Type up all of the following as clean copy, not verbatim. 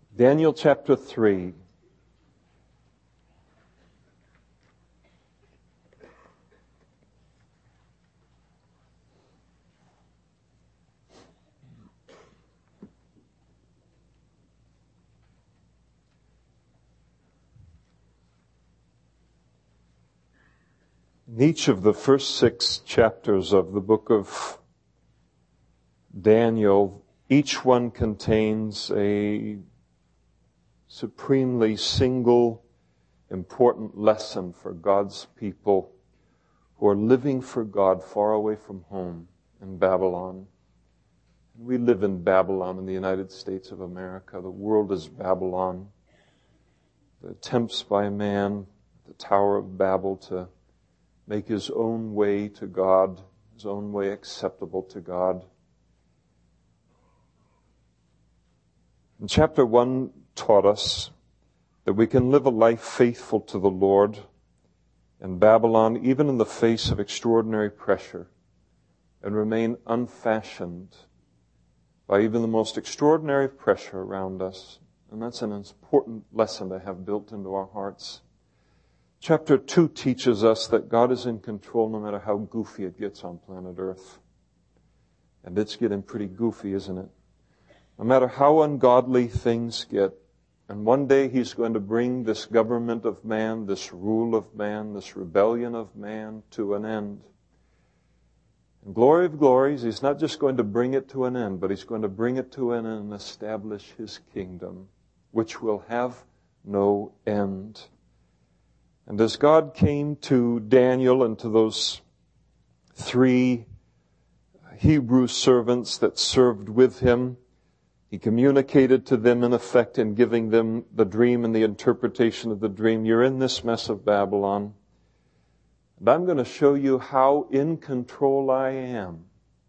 Daniel chapter 3. In each of the first 6 chapters of the book of Daniel, each one contains a supremely single, important lesson for God's people who are living for God far away from home in Babylon. We live in Babylon in the United States of America. The world is Babylon. The attempts by man, the Tower of Babel, to make his own way to God, his own way acceptable to God. And chapter 1 taught us that we can live a life faithful to the Lord in Babylon, even in the face of extraordinary pressure, and remain unfashioned by even the most extraordinary pressure around us. And that's an important lesson to have built into our hearts. Chapter 2 teaches us that God is in control no matter how goofy it gets on planet Earth. And it's getting pretty goofy, isn't it? No matter how ungodly things get. And one day He's going to bring this government of man, this rule of man, this rebellion of man to an end. In glory of glories, He's not just going to bring it to an end, but He's going to bring it to an end and establish His kingdom, which will have no end. And as God came to Daniel and to those 3 Hebrew servants that served with him, He communicated to them, in effect, in giving them the dream and the interpretation of the dream. You're in this mess of Babylon. And I'm going to show you how in control I am.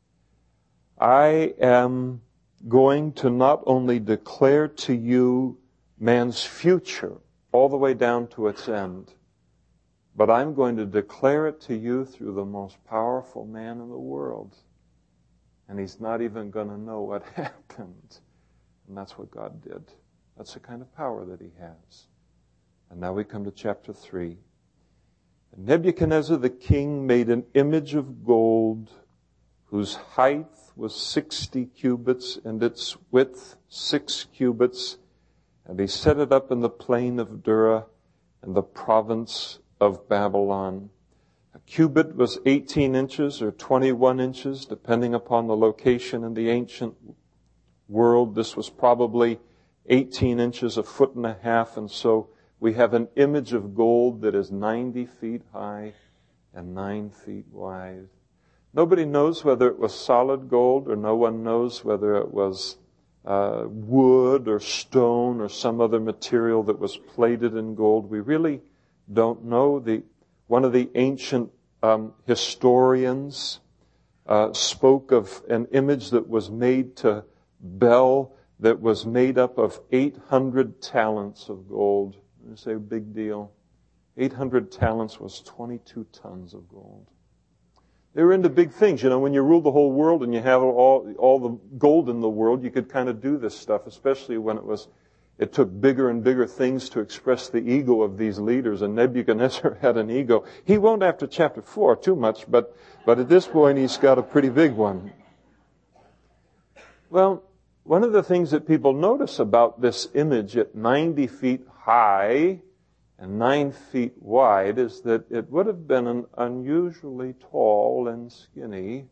I am going to not only declare to you man's future all the way down to its end, but I'm going to declare it to you through the most powerful man in the world. And he's not even going to know what happened. And that's what God did. That's the kind of power that He has. And now we come to chapter 3. And Nebuchadnezzar the king made an image of gold whose height was 60 cubits and its width 6 cubits. And he set it up in the plain of Dura in the province of Babylon. A cubit was 18 inches or 21 inches, depending upon the location in the ancient world. This was probably 18 inches, 1.5 feet, and so we have an image of gold that is 90 feet high and 9 feet wide. Nobody knows whether it was solid gold, or no one knows whether it was wood or stone or some other material that was plated in gold. We really don't know. One of the ancient historians spoke of an image that was made to Bel that was made up of 800 talents of gold. I say, big deal. 800 talents was 22 tons of gold. They were into big things. You know, when you rule the whole world and you have all the gold in the world, you could kind of do this stuff, especially when it took bigger and bigger things to express the ego of these leaders, and Nebuchadnezzar had an ego. He won't after chapter 4 too much, but at this point he's got a pretty big one. Well, one of the things that people notice about this image at 90 feet high and 9 feet wide is that it would have been an unusually tall and skinny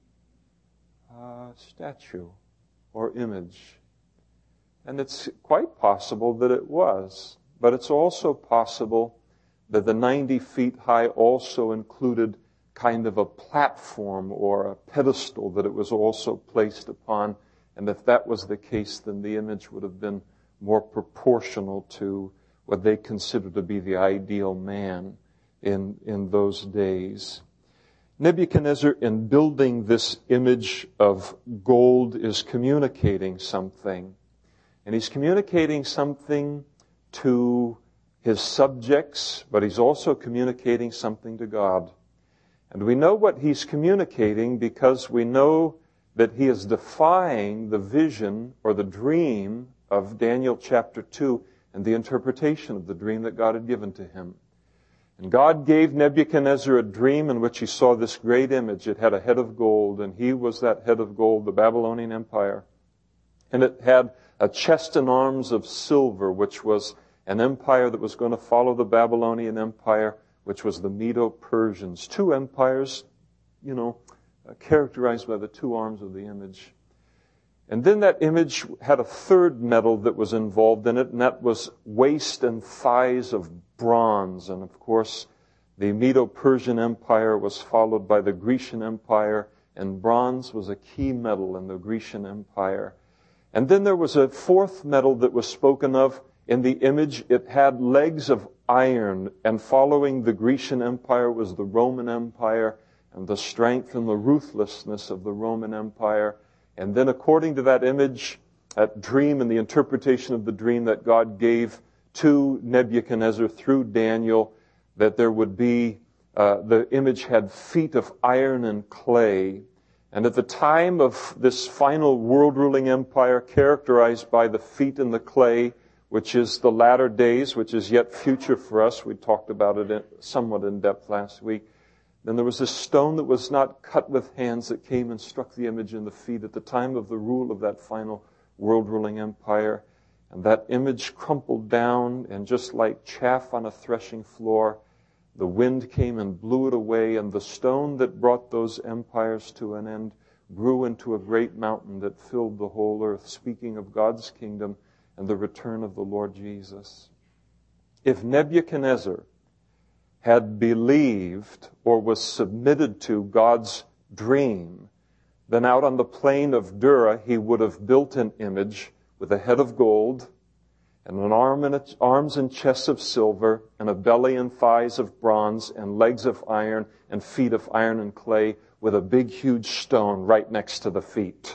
statue or image. And it's quite possible that it was. But it's also possible that the 90 feet high also included kind of a platform or a pedestal that it was also placed upon. And if that was the case, then the image would have been more proportional to what they considered to be the ideal man in those days. Nebuchadnezzar, in building this image of gold, is communicating something. And he's communicating something to his subjects, but he's also communicating something to God. And we know what he's communicating because we know that he is defying the vision or the dream of Daniel chapter 2 and the interpretation of the dream that God had given to him. And God gave Nebuchadnezzar a dream in which he saw this great image. It had a head of gold, and he was that head of gold, the Babylonian Empire. And it had a chest and arms of silver, which was an empire that was going to follow the Babylonian Empire, which was the Medo-Persians. Two empires, characterized by the two arms of the image. And then that image had a third metal that was involved in it, and that was waist and thighs of bronze. And of course, the Medo-Persian Empire was followed by the Grecian Empire, and bronze was a key metal in the Grecian Empire. And then there was a fourth metal that was spoken of in the image. It had legs of iron, and following the Grecian Empire was the Roman Empire, and the strength and the ruthlessness of the Roman Empire. And then according to that image, that dream and the interpretation of the dream that God gave to Nebuchadnezzar through Daniel, that there would be, the image had feet of iron and clay. And at the time of this final world-ruling empire characterized by the feet and the clay, which is the latter days, which is yet future for us, we talked about it somewhat in depth last week, then there was this stone that was not cut with hands that came and struck the image in the feet at the time of the rule of that final world-ruling empire. And that image crumpled down, and just like chaff on a threshing floor, the wind came and blew it away, and the stone that brought those empires to an end grew into a great mountain that filled the whole earth, speaking of God's kingdom and the return of the Lord Jesus. If Nebuchadnezzar had believed or was submitted to God's dream, then out on the plain of Dura he would have built an image with a head of gold and an arms and chest of silver and a belly and thighs of bronze and legs of iron and feet of iron and clay with a big huge stone right next to the feet.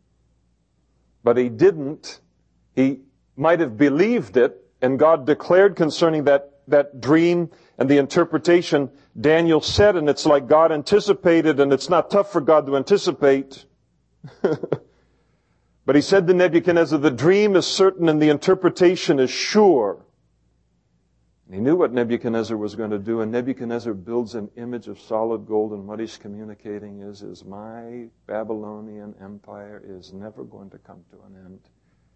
But he didn't. He might have believed it, and God declared concerning that dream and the interpretation, Daniel said, and it's like God anticipated, and it's not tough for God to anticipate. But he said to Nebuchadnezzar, the dream is certain and the interpretation is sure. And he knew what Nebuchadnezzar was going to do, and Nebuchadnezzar builds an image of solid gold, and what he's communicating is my Babylonian empire is never going to come to an end.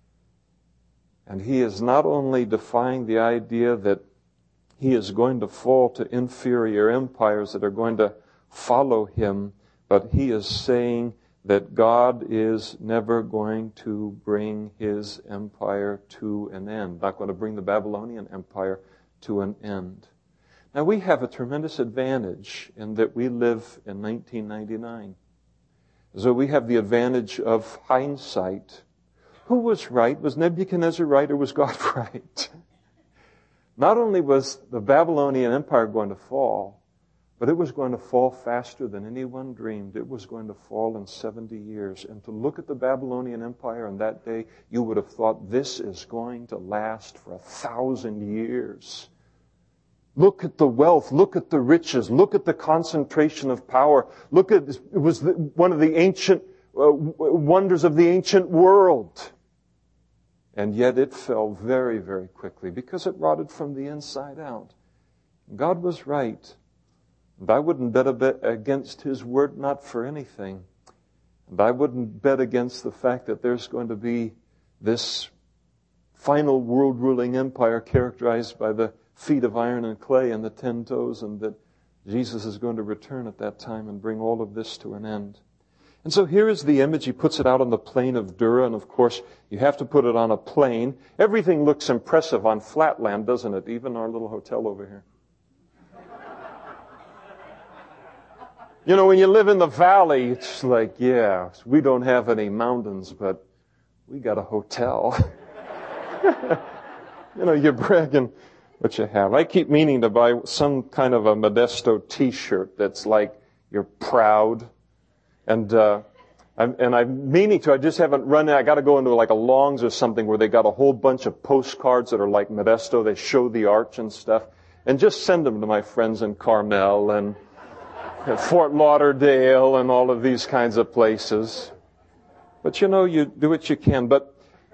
And he is not only defying the idea that he is going to fall to inferior empires that are going to follow him, but he is saying that God is never going to bring his empire to an end, not going to bring the Babylonian Empire to an end. Now, we have a tremendous advantage in that we live in 1999. So we have the advantage of hindsight. Who was right? Was Nebuchadnezzar right, or was God right? Not only was the Babylonian Empire going to fall, but it was going to fall faster than anyone dreamed. It was going to fall in 70 years. And to look at the Babylonian Empire on that day, you would have thought this is going to last for 1,000 years. Look at the wealth. Look at the riches. Look at the concentration of power. Look at this. It was one of the ancient wonders of the ancient world. And yet it fell very, very quickly because it rotted from the inside out. God was right. And I wouldn't bet against his word, not for anything. And I wouldn't bet against the fact that there's going to be this final world-ruling empire characterized by the feet of iron and clay and the 10 toes, and that Jesus is going to return at that time and bring all of this to an end. And so here is the image. He puts it out on the plain of Dura, and of course, you have to put it on a plain. Everything looks impressive on flat land, doesn't it? Even our little hotel over here. You know, when you live in the valley, it's like, yeah, we don't have any mountains, but we got a hotel. You know, you're bragging what you have. I keep meaning to buy some kind of a Modesto t-shirt that's like, you're proud. And I'm meaning to, I just haven't run it. I got to go into like a Long's or something where they got a whole bunch of postcards that are like Modesto. They show the arch and stuff. And just send them to my friends in Carmel and Fort Lauderdale and all of these kinds of places. But you know, you do what you can. But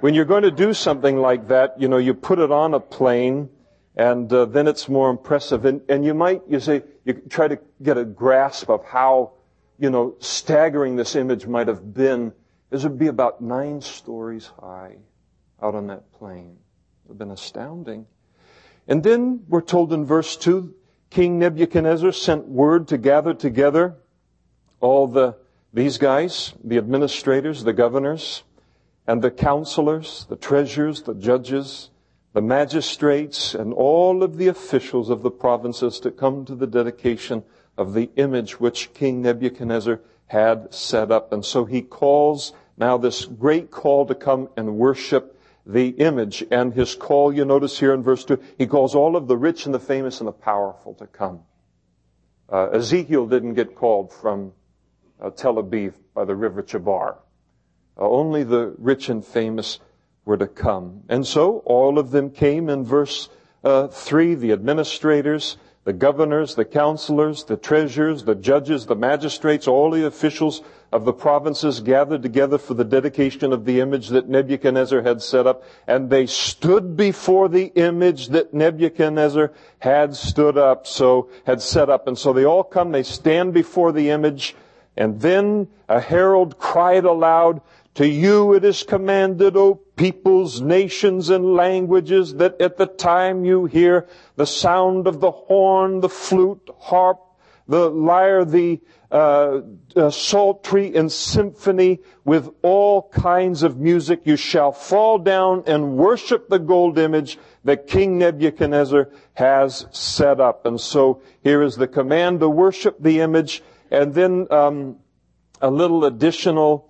when you're going to do something like that, you put it on a plane, and then it's more impressive. And you try to get a grasp of how, staggering this image might have been. It would be about 9 stories high out on that plane. It would have been astounding. And then we're told in verse 2, King Nebuchadnezzar sent word to gather together all these guys, the administrators, the governors, and the counselors, the treasurers, the judges, the magistrates, and all of the officials of the provinces to come to the dedication of the image which King Nebuchadnezzar had set up. And so he calls now this great call to come and worship the image. And his call, you notice here in verse 2, he calls all of the rich and the famous and the powerful to come. Ezekiel didn't get called from Tel Aviv by the river Chebar. Only the rich and famous were to come. And so all of them came in verse 3, the administrators, the governors, the counselors, the treasurers, the judges, the magistrates, all the officials of the provinces gathered together for the dedication of the image that Nebuchadnezzar had set up. And they stood before the image that Nebuchadnezzar had set up. And so they all come, they stand before the image. And then a herald cried aloud, "To you it is commanded, O peoples, nations, and languages, that at the time you hear the sound of the horn, the flute, harp, the lyre, the psaltery, and symphony, with all kinds of music, you shall fall down and worship the gold image that King Nebuchadnezzar has set up." And so here is the command to worship the image, and then a little additional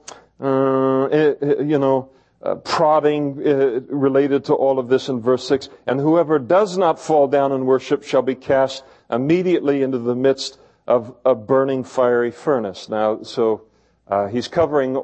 prodding related to all of this in verse 6. "And whoever does not fall down and worship shall be cast immediately into the midst of a burning fiery furnace." Now, so he's covering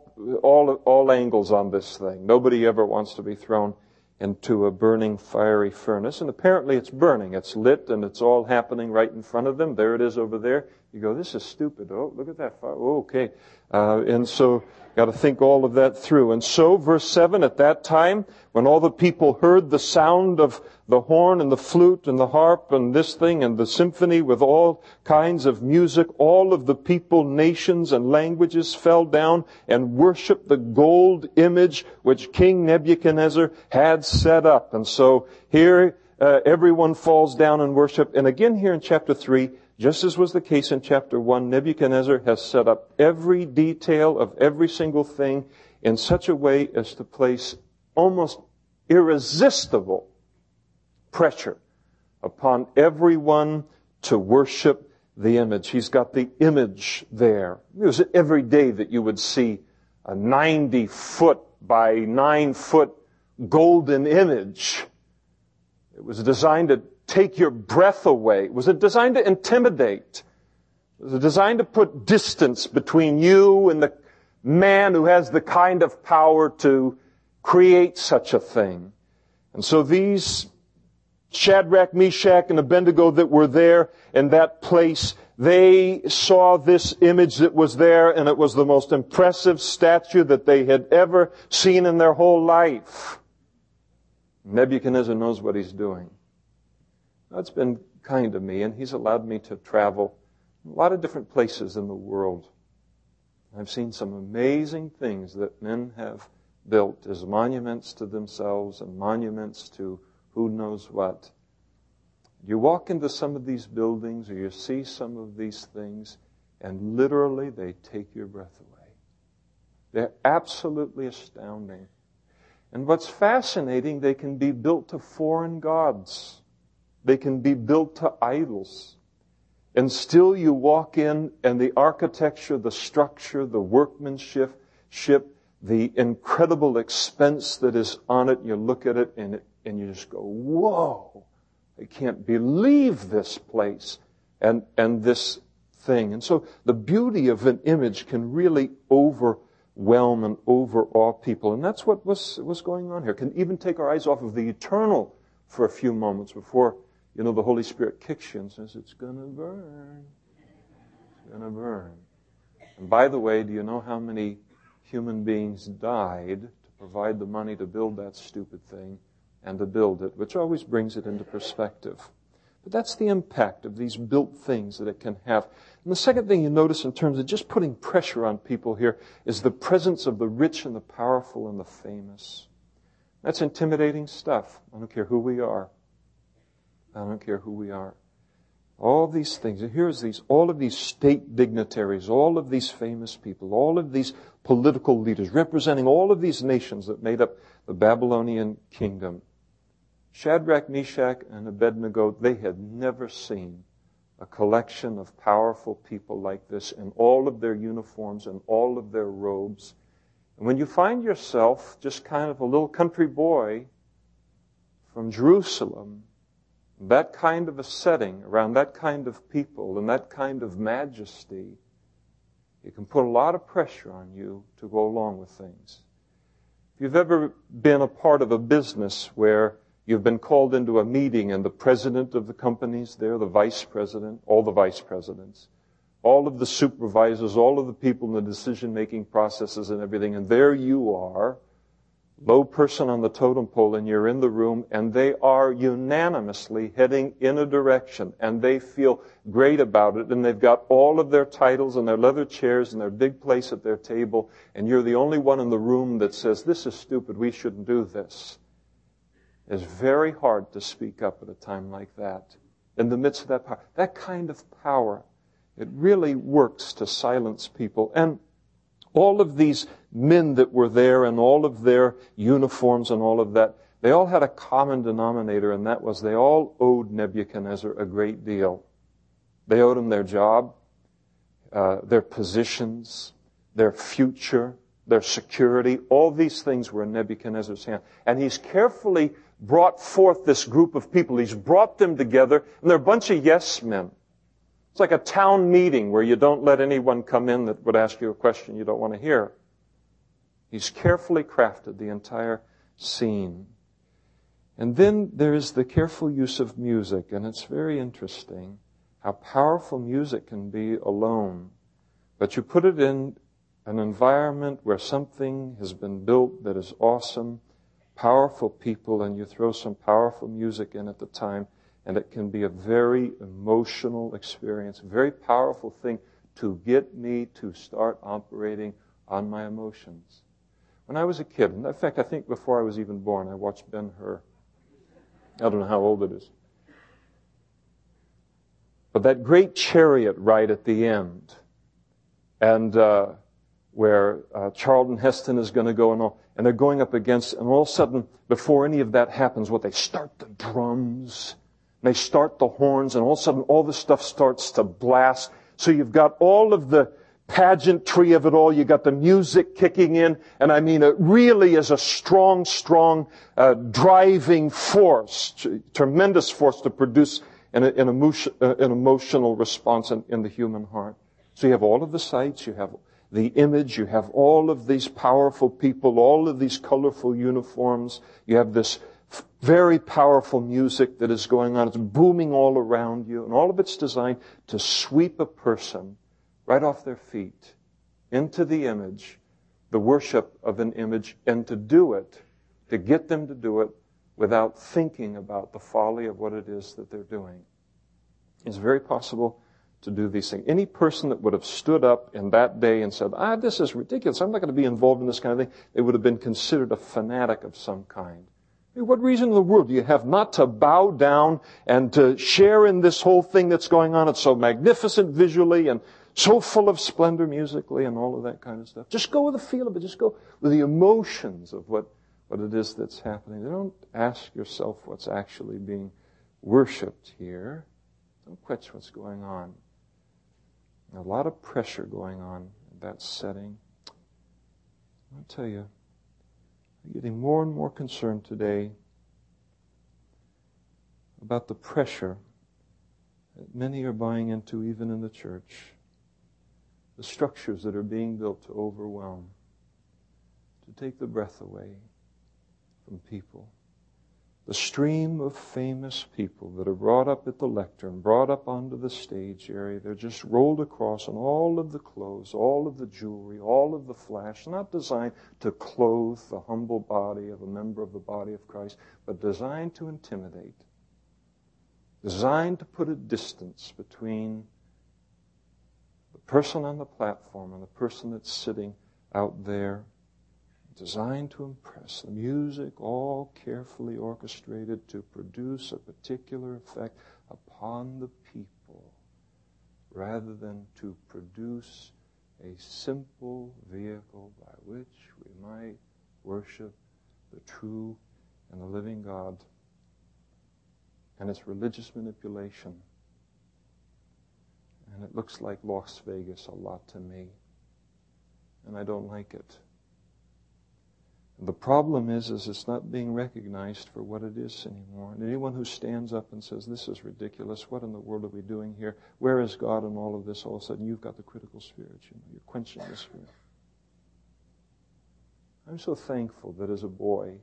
all angles on this thing. Nobody ever wants to be thrown into a burning fiery furnace. And apparently it's burning. It's lit and it's all happening right in front of them. There it is over there. You go, "This is stupid. Oh, look at that fire. Oh, okay." And so got to think all of that through. And so, verse 7, at that time, when all the people heard the sound of the horn and the flute and the harp and this thing and the symphony with all kinds of music, all of the people, nations, and languages fell down and worshiped the gold image which King Nebuchadnezzar had set up. And so here, everyone falls down and worship. And again here in chapter 3, just as was the case in chapter 1, Nebuchadnezzar has set up every detail of every single thing in such a way as to place almost irresistible pressure upon everyone to worship the image. He's got the image there. It was every day that you would see a 90-foot by 9-foot golden image. It was designed to take your breath away. Was it designed to intimidate? Was it designed to put distance between you and the man who has the kind of power to create such a thing? And so these Shadrach, Meshach, and Abednego that were there in that place, they saw this image that was there, and it was the most impressive statue that they had ever seen in their whole life. Nebuchadnezzar knows what he's doing. God's been kind to me, and He's allowed me to travel a lot of different places in the world. I've seen some amazing things that men have built as monuments to themselves and monuments to who knows what. You walk into some of these buildings or you see some of these things, and literally they take your breath away. They're absolutely astounding. And what's fascinating, they can be built to foreign gods. They can be built to idols. And still you walk in and the architecture, the structure, the workmanship, the incredible expense that is on it, you look at it and you just go, whoa, I can't believe this place and this thing. And so the beauty of an image can really overwhelm and overawe people. And that's what was going on here. Can even take our eyes off of the eternal for a few moments before the Holy Spirit kicks you and says, it's going to burn. It's going to burn. And by the way, do you know how many human beings died to provide the money to build that stupid thing and to build it, which always brings it into perspective. But that's the impact of these built things that it can have. And the second thing you notice in terms of just putting pressure on people here is the presence of the rich and the powerful and the famous. That's intimidating stuff. I don't care who we are. I don't care who we are. All these things. And here's all of these state dignitaries, all of these famous people, all of these political leaders representing all of these nations that made up the Babylonian kingdom. Shadrach, Meshach, and Abednego, they had never seen a collection of powerful people like this in all of their uniforms and all of their robes. And when you find yourself just kind of a little country boy from Jerusalem, that kind of a setting, around that kind of people and that kind of majesty, it can put a lot of pressure on you to go along with things. If you've ever been a part of a business where you've been called into a meeting and the president of the company's there, the vice president, all the vice presidents, all of the supervisors, all of the people in the decision-making processes and everything, and there you are, low person on the totem pole, and you're in the room, and they are unanimously heading in a direction, and they feel great about it, and they've got all of their titles and their leather chairs and their big place at their table, and you're the only one in the room that says, this is stupid, we shouldn't do this. It's very hard to speak up at a time like that. In the midst of that power, that kind of power, it really works to silence people. And all of these men that were there and all of their uniforms and all of that, they all had a common denominator, and that was they all owed Nebuchadnezzar a great deal. They owed him their job, their positions, their future, their security. All these things were in Nebuchadnezzar's hand. And he's carefully brought forth this group of people. He's brought them together, and they're a bunch of yes men. It's like a town meeting where you don't let anyone come in that would ask you a question you don't want to hear. He's carefully crafted the entire scene. And then there is the careful use of music, and it's very interesting how powerful music can be alone. But you put it in an environment where something has been built that is awesome, powerful people, and you throw some powerful music in at the time, and it can be a very emotional experience, a very powerful thing to get me to start operating on my emotions. When I was a kid, in fact, I think before I was even born, I watched Ben-Hur. I don't know how old it is. But that great chariot ride at the end, and where Charlton Heston is going to go and they're going up against, and all of a sudden, before any of that happens, they start the drums, and they start the horns, and all of a sudden, all the stuff starts to blast. So you've got all of the pageantry of it all. You got the music kicking in, and I mean, it really is a strong, driving force, tremendous force to produce an emotional response in the human heart. So you have all of the sights, you have the image, you have all of these powerful people, all of these colorful uniforms, you have this very powerful music that is going on. It's booming all around you, and all of it's designed to sweep a person right off their feet into the image, the worship of an image, and to do it, to get them to do it without thinking about the folly of what it is that they're doing. It's very possible to do these things. Any person that would have stood up in that day and said, this is ridiculous, I'm not going to be involved in this kind of thing, they would have been considered a fanatic of some kind. What reason in the world do you have not to bow down and to share in this whole thing that's going on? It's so magnificent visually and so full of splendor musically and all of that kind of stuff. Just go with the feel of it. Just go with the emotions of what it is that's happening. Don't ask yourself what's actually being worshipped here. Don't question what's going on. A lot of pressure going on in that setting. I'll tell you, I'm getting more and more concerned today about the pressure that many are buying into even in the church. The structures that are being built to overwhelm, to take the breath away from people, the stream of famous people that are brought up at the lectern, brought up onto the stage area. They're just rolled across, and all of the clothes, all of the jewelry, all of the flash, not designed to clothe the humble body of a member of the body of Christ, but designed to intimidate, designed to put a distance between the person on the platform and the person that's sitting out there, designed to impress. The music all carefully orchestrated to produce a particular effect upon the people, rather than to produce a simple vehicle by which we might worship the true and the living God. And it's religious manipulation. And it looks like Las Vegas a lot to me. And I don't like it. The problem is it's not being recognized for what it is anymore. And anyone who stands up and says, this is ridiculous, what in the world are we doing here? Where is God in all of this? All of a sudden you've got the critical spirit. You're quenching the spirit. I'm so thankful that as a boy,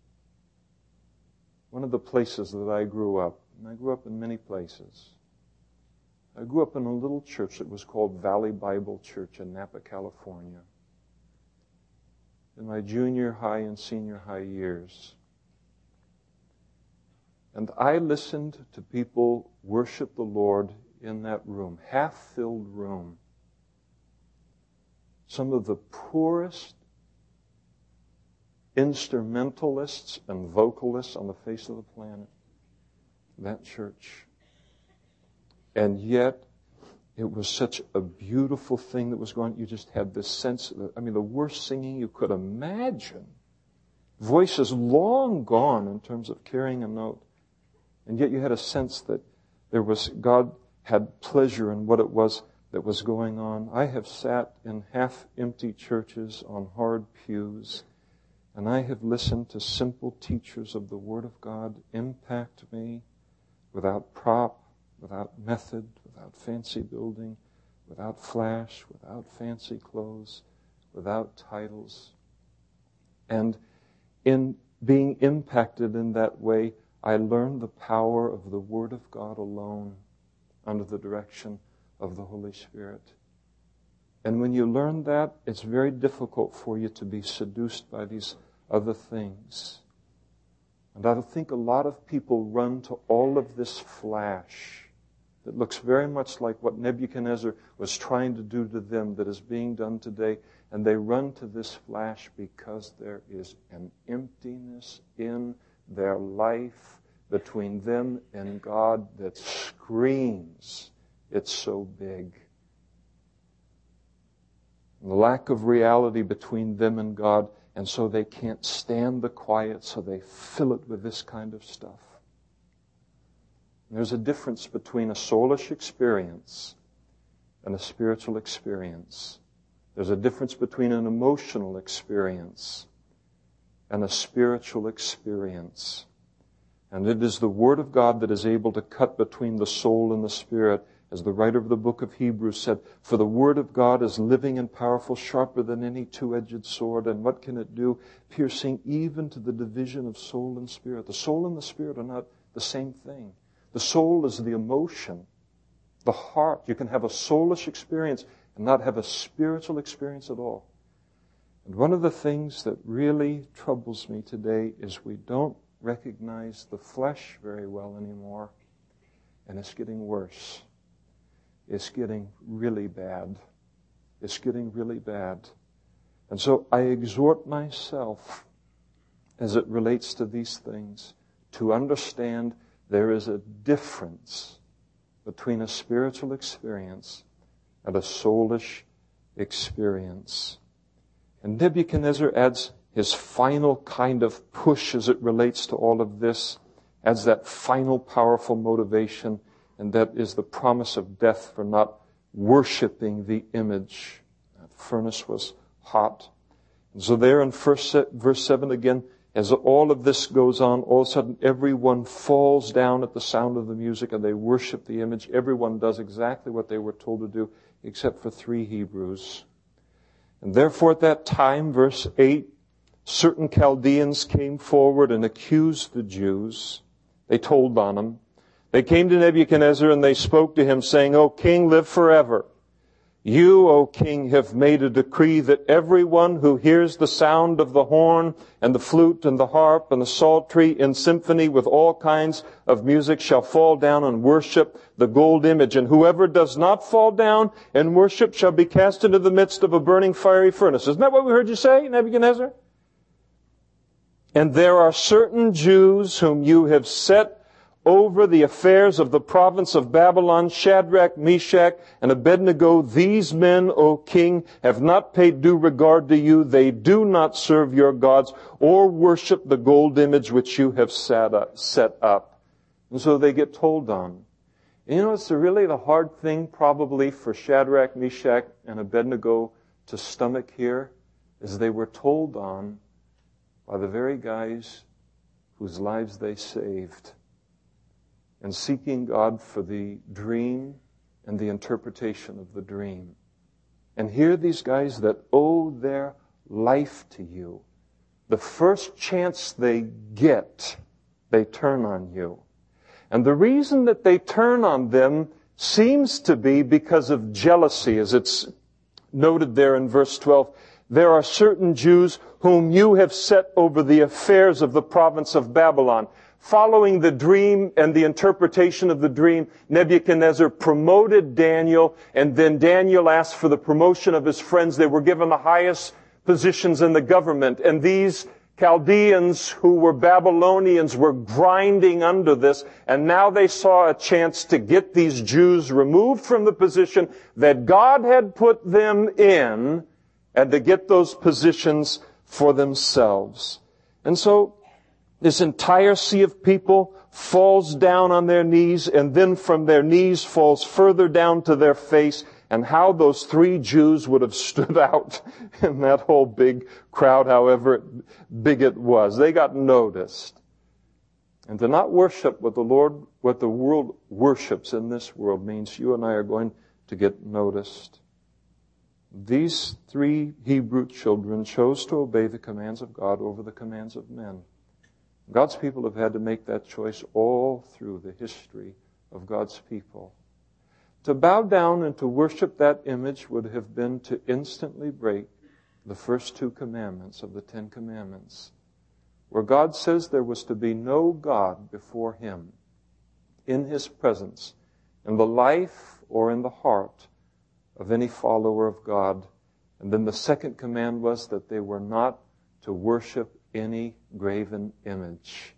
one of the places that I grew up, and I grew up in many places, I grew up in a little church that was called Valley Bible Church in Napa, California. In my junior high and senior high years. And I listened to people worship the Lord in that room, half-filled room. Some of the poorest instrumentalists and vocalists on the face of the planet. That church. And yet, it was such a beautiful thing that was going on. You just had this sense of, the worst singing you could imagine. Voices long gone in terms of carrying a note. And yet you had a sense that God had pleasure in what it was that was going on. I have sat in half-empty churches on hard pews, and I have listened to simple teachers of the Word of God impact me without prop, without method, without fancy building, without flash, without fancy clothes, without titles. And in being impacted in that way, I learned the power of the Word of God alone under the direction of the Holy Spirit. And when you learn that, it's very difficult for you to be seduced by these other things. And I think a lot of people run to all of this flash that looks very much like what Nebuchadnezzar was trying to do to them that is being done today. And they run to this flash because there is an emptiness in their life between them and God that screams, it's so big. And the lack of reality between them and God, and so they can't stand the quiet, so they fill it with this kind of stuff. There's a difference between a soulish experience and a spiritual experience. There's a difference between an emotional experience and a spiritual experience. And it is the Word of God that is able to cut between the soul and the spirit. As the writer of the book of Hebrews said, for the Word of God is living and powerful, sharper than any two-edged sword. And what can it do? Piercing even to the division of soul and spirit. The soul and the spirit are not the same thing. The soul is the emotion, the heart. You can have a soulish experience and not have a spiritual experience at all. And one of the things that really troubles me today is we don't recognize the flesh very well anymore. And it's getting worse. It's getting really bad. It's getting really bad. And so I exhort myself, as it relates to these things, to understand there is a difference between a spiritual experience and a soulish experience. And Nebuchadnezzar adds his final kind of push as it relates to all of this, adds that final powerful motivation, and that is the promise of death for not worshiping the image. That furnace was hot. And so there in verse 7 again, as all of this goes on, all of a sudden everyone falls down at the sound of the music and they worship the image. Everyone does exactly what they were told to do, except for 3 Hebrews. And therefore at that time, verse 8, certain Chaldeans came forward and accused the Jews. They told on them. They came to Nebuchadnezzar and they spoke to him, saying, O king, live forever. You, O king, have made a decree that everyone who hears the sound of the horn and the flute and the harp and the psaltery in symphony with all kinds of music shall fall down and worship the gold image. And whoever does not fall down and worship shall be cast into the midst of a burning fiery furnace. Isn't that what we heard you say, Nebuchadnezzar? And there are certain Jews whom you have set over the affairs of the province of Babylon, Shadrach, Meshach, and Abednego. These men, O king, have not paid due regard to you. They do not serve your gods or worship the gold image which you have set up. And so they get told on. And you know, it's really the hard thing probably for Shadrach, Meshach, and Abednego to stomach here, is they were told on by the very guys whose lives they saved, and seeking God for the dream and the interpretation of the dream. And here these guys that owe their life to you, the first chance they get, they turn on you. And the reason that they turn on them seems to be because of jealousy, as it's noted there in verse 12. There are certain Jews whom you have set over the affairs of the province of Babylon. Following the dream and the interpretation of the dream, Nebuchadnezzar promoted Daniel, and then Daniel asked for the promotion of his friends. They were given the highest positions in the government, and these Chaldeans who were Babylonians were grinding under this, and now they saw a chance to get these Jews removed from the position that God had put them in, and to get those positions for themselves. And so this entire sea of people falls down on their knees, and then from their knees falls further down to their face. And how those three Jews would have stood out in that whole big crowd, however big it was. They got noticed. And to not worship what the world worships in this world means you and I are going to get noticed. These three Hebrew children chose to obey the commands of God over the commands of men. God's people have had to make that choice all through the history of God's people. To bow down and to worship that image would have been to instantly break the first two commandments of the Ten Commandments, where God says there was to be no God before Him, in His presence, in the life or in the heart of any follower of God. And then the second command was that they were not to worship any graven image.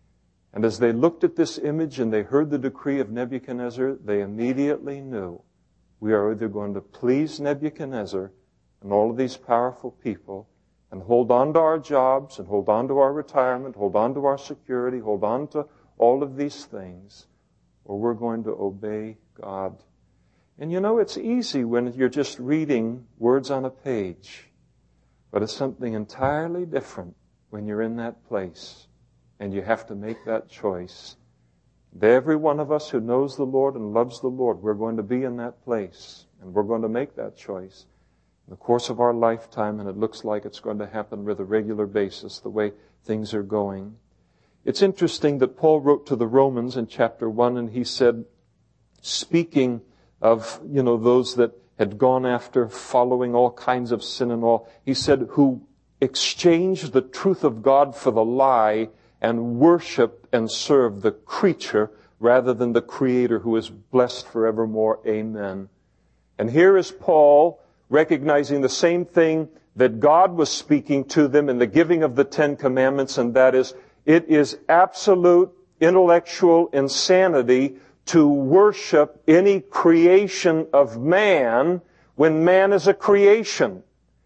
And as they looked at this image and they heard the decree of Nebuchadnezzar, they immediately knew we are either going to please Nebuchadnezzar and all of these powerful people and hold on to our jobs and hold on to our retirement, hold on to our security, hold on to all of these things, or we're going to obey God. And you know, it's easy when you're just reading words on a page, but it's something entirely different when you're in that place and you have to make that choice. Every one of us who knows the Lord and loves the Lord, we're going to be in that place and we're going to make that choice in the course of our lifetime, and it looks like it's going to happen with a regular basis the way things are going. It's interesting that Paul wrote to the Romans in chapter 1, and he said, speaking of, those that had gone after following all kinds of sin and all, he said, who exchanged the truth of God for the lie and worship and serve the creature rather than the Creator, who is blessed forevermore. Amen. And here is Paul recognizing the same thing that God was speaking to them in the giving of the Ten Commandments, and that is, it is absolute intellectual insanity to worship any creation of man when man is a creation.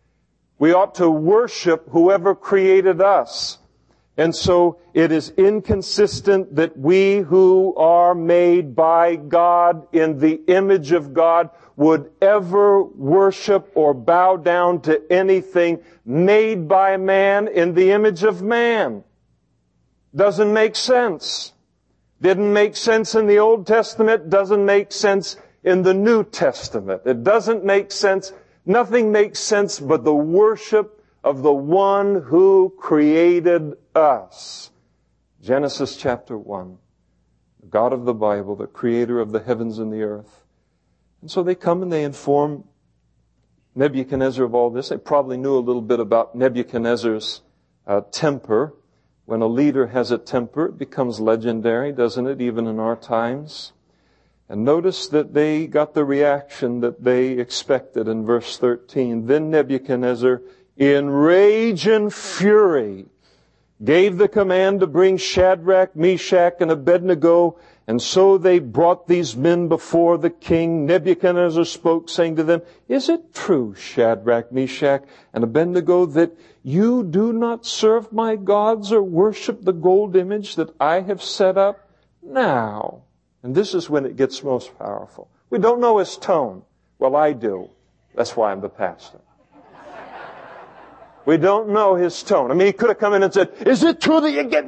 We ought to worship whoever created us. And so it is inconsistent that we who are made by God in the image of God would ever worship or bow down to anything made by man in the image of man. Doesn't make sense. Didn't make sense in the Old Testament, doesn't make sense in the New Testament. It doesn't make sense. Nothing makes sense but the worship of the one who created us. Genesis chapter 1. The God of the Bible, the creator of the heavens and the earth. And so they come and they inform Nebuchadnezzar of all this. They probably knew a little bit about Nebuchadnezzar's temper. When a leader has a temper, it becomes legendary, doesn't it, even in our times? And notice that they got the reaction that they expected in verse 13. Then Nebuchadnezzar, in rage and fury, gave the command to bring Shadrach, Meshach, and Abednego. And so they brought these men before the king. Nebuchadnezzar spoke, saying to them, Is it true, Shadrach, Meshach, and Abednego, that you do not serve my gods or worship the gold image that I have set up? Now, and this is when it gets most powerful. We don't know his tone. Well, I do. That's why I'm the pastor. We don't know his tone. I mean, he could have come in and said, Is it true that you get...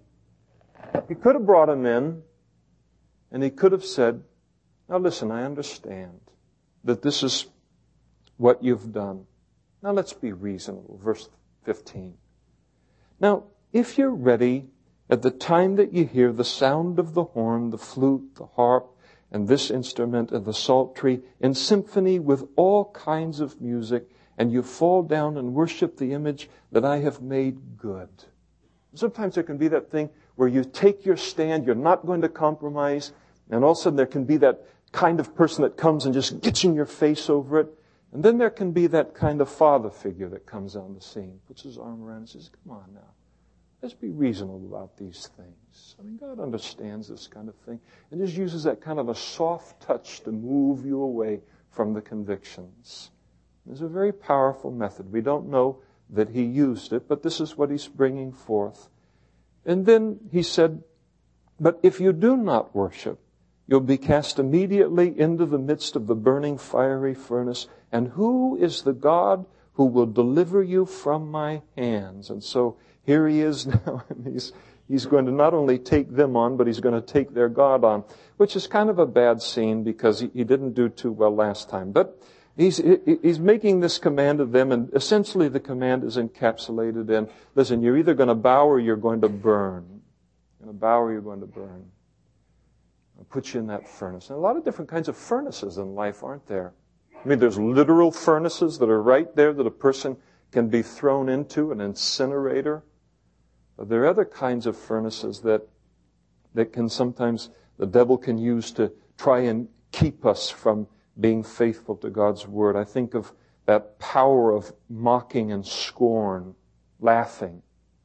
He could have brought him in, and he could have said, Now listen, I understand that this is what you've done. Now let's be reasonable. Verse 15. Now, if you're ready at the time that you hear the sound of the horn, the flute, the harp, and this instrument, and the psaltery, in symphony with all kinds of music, and you fall down and worship the image that I have made good. Sometimes there can be that thing where you take your stand, you're not going to compromise, and all of a sudden there can be that kind of person that comes and just gets in your face over it. And then there can be that kind of father figure that comes on the scene, puts his arm around and says, Come on now, let's be reasonable about these things. I mean, God understands this kind of thing, and just uses that kind of a soft touch to move you away from the convictions. It's a very powerful method. We don't know that he used it, but this is what he's bringing forth. And then he said, But if you do not worship, you'll be cast immediately into the midst of the burning fiery furnace. And who is the God who will deliver you from my hands? And so here he is now, and he's going to not only take them on, but he's going to take their God on, which is kind of a bad scene because he didn't do too well last time. But he's making this command of them, and essentially the command is encapsulated in, listen, you're either going to bow or you're going to burn. You're going to bow or you're going to burn. I'll put you in that furnace. And a lot of different kinds of furnaces in life, aren't there? I mean, there's literal furnaces that are right there that a person can be thrown into, an incinerator. But there are other kinds of furnaces that can sometimes, the devil can use to try and keep us from being faithful to God's Word. I think of that power of mocking and scorn, laughing,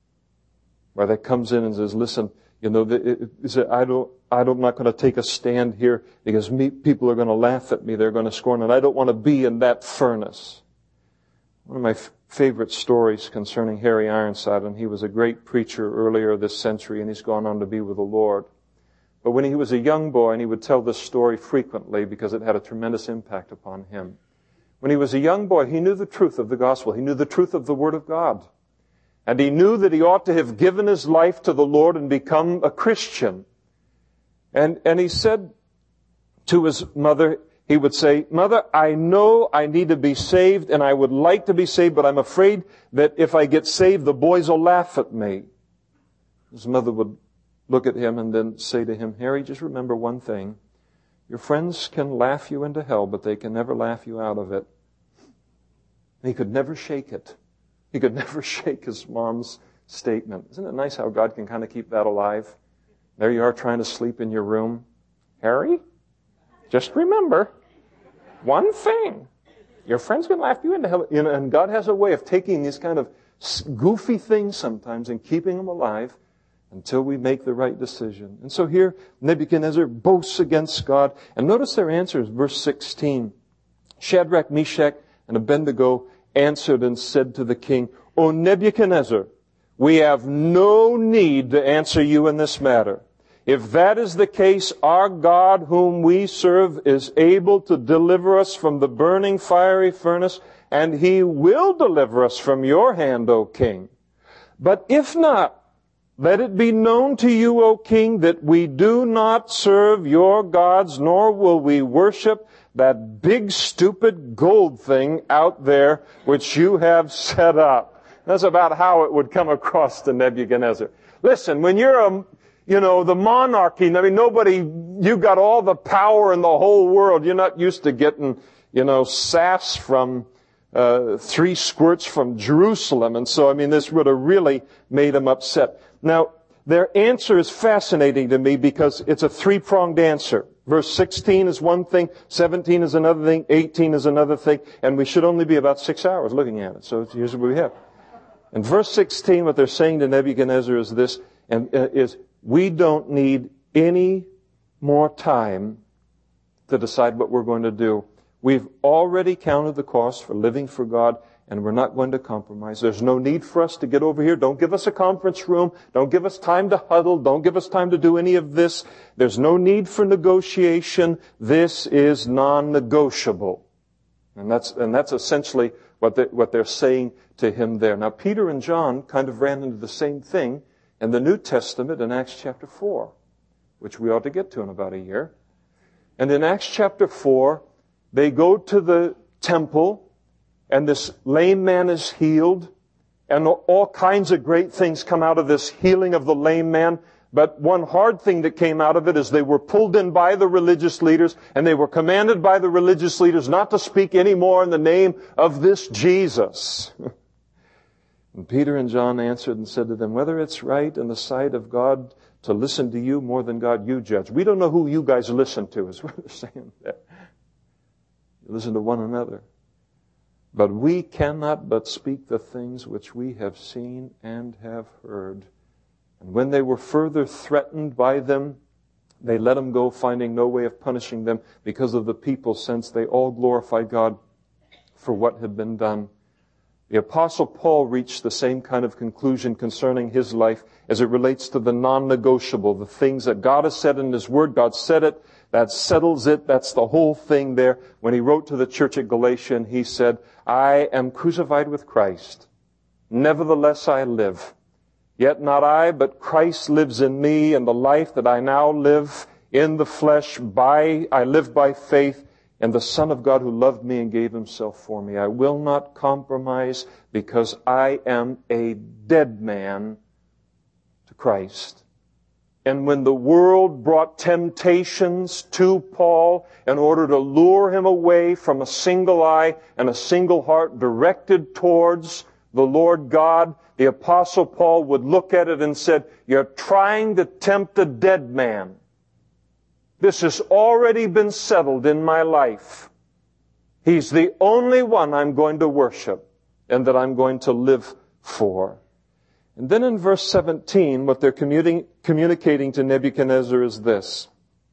where that comes in and says, listen, I'm not going to take a stand here because people are going to laugh at me. They're going to scorn, and I don't want to be in that furnace. One of my favorite stories concerning Harry Ironside, and he was a great preacher earlier this century, and he's gone on to be with the Lord. But when he was a young boy, and he would tell this story frequently because it had a tremendous impact upon him. When he was a young boy, he knew the truth of the gospel. He knew the truth of the Word of God. And he knew that he ought to have given his life to the Lord and become a Christian. And he said to his mother, he would say, Mother, I know I need to be saved and I would like to be saved, but I'm afraid that if I get saved, the boys will laugh at me. His mother would look at him and then say to him, Harry, just remember one thing. Your friends can laugh you into hell, but they can never laugh you out of it. He could never shake it. He could never shake his mom's statement. Isn't it nice how God can kind of keep that alive? There you are trying to sleep in your room. Harry, just remember one thing. Your friends can laugh you into hell. And God has a way of taking these kind of goofy things sometimes and keeping them alive until we make the right decision. And so here, Nebuchadnezzar boasts against God. And notice their answers, verse 16. Shadrach, Meshach, and Abednego answered and said to the king, O Nebuchadnezzar, we have no need to answer you in this matter. If that is the case, our God whom we serve is able to deliver us from the burning fiery furnace, and he will deliver us from your hand, O king. But if not, let it be known to you, O king, that we do not serve your gods, nor will we worship that big, stupid gold thing out there which you have set up. That's about how it would come across to Nebuchadnezzar. Listen, when you're the monarchy, you got all the power in the whole world. You're not used to getting, sass from 3 squirts from Jerusalem. And so, this would have really made him upset. Now, their answer is fascinating to me because it's a 3-pronged answer. Verse 16 is one thing, 17 is another thing, 18 is another thing, and we should only be about 6 hours looking at it. So here's what we have. In verse 16, what they're saying to Nebuchadnezzar is this, we don't need any more time to decide what we're going to do. We've already counted the cost for living for God, and we're not going to compromise. There's no need for us to get over here. Don't give us a conference room. Don't give us time to huddle. Don't give us time to do any of this. There's no need for negotiation. This is non-negotiable. And that's essentially what they're saying to him there. Now, Peter and John kind of ran into the same thing in the New Testament in Acts chapter 4, which we ought to get to in about a year. And in Acts chapter 4, they go to the temple, and this lame man is healed, and all kinds of great things come out of this healing of the lame man. But one hard thing that came out of it is they were pulled in by the religious leaders, and they were commanded by the religious leaders not to speak anymore in the name of this Jesus. And Peter and John answered and said to them, whether it's right in the sight of God to listen to you more than God you judge. We don't know who you guys listen to, is what they're saying there. You listen to one another. But we cannot but speak the things which we have seen and have heard. And when they were further threatened by them, they let them go, finding no way of punishing them because of the people, since they all glorified God for what had been done. The Apostle Paul reached the same kind of conclusion concerning his life as it relates to the non-negotiable, the things that God has said in His Word. God said it. That settles it. That's the whole thing there. When he wrote to the church at Galatia, he said, I am crucified with Christ. Nevertheless I live. Yet not I, but Christ lives in me, and the life that I now live in the flesh, I live by faith in the Son of God who loved me and gave Himself for me. I will not compromise because I am a dead man to Christ. And when the world brought temptations to Paul in order to lure him away from a single eye and a single heart directed towards the Lord God, the Apostle Paul would look at it and said, you're trying to tempt a dead man. This has already been settled in my life. He's the only one I'm going to worship and that I'm going to live for. And then in verse 17, what they're communicating to Nebuchadnezzar is this.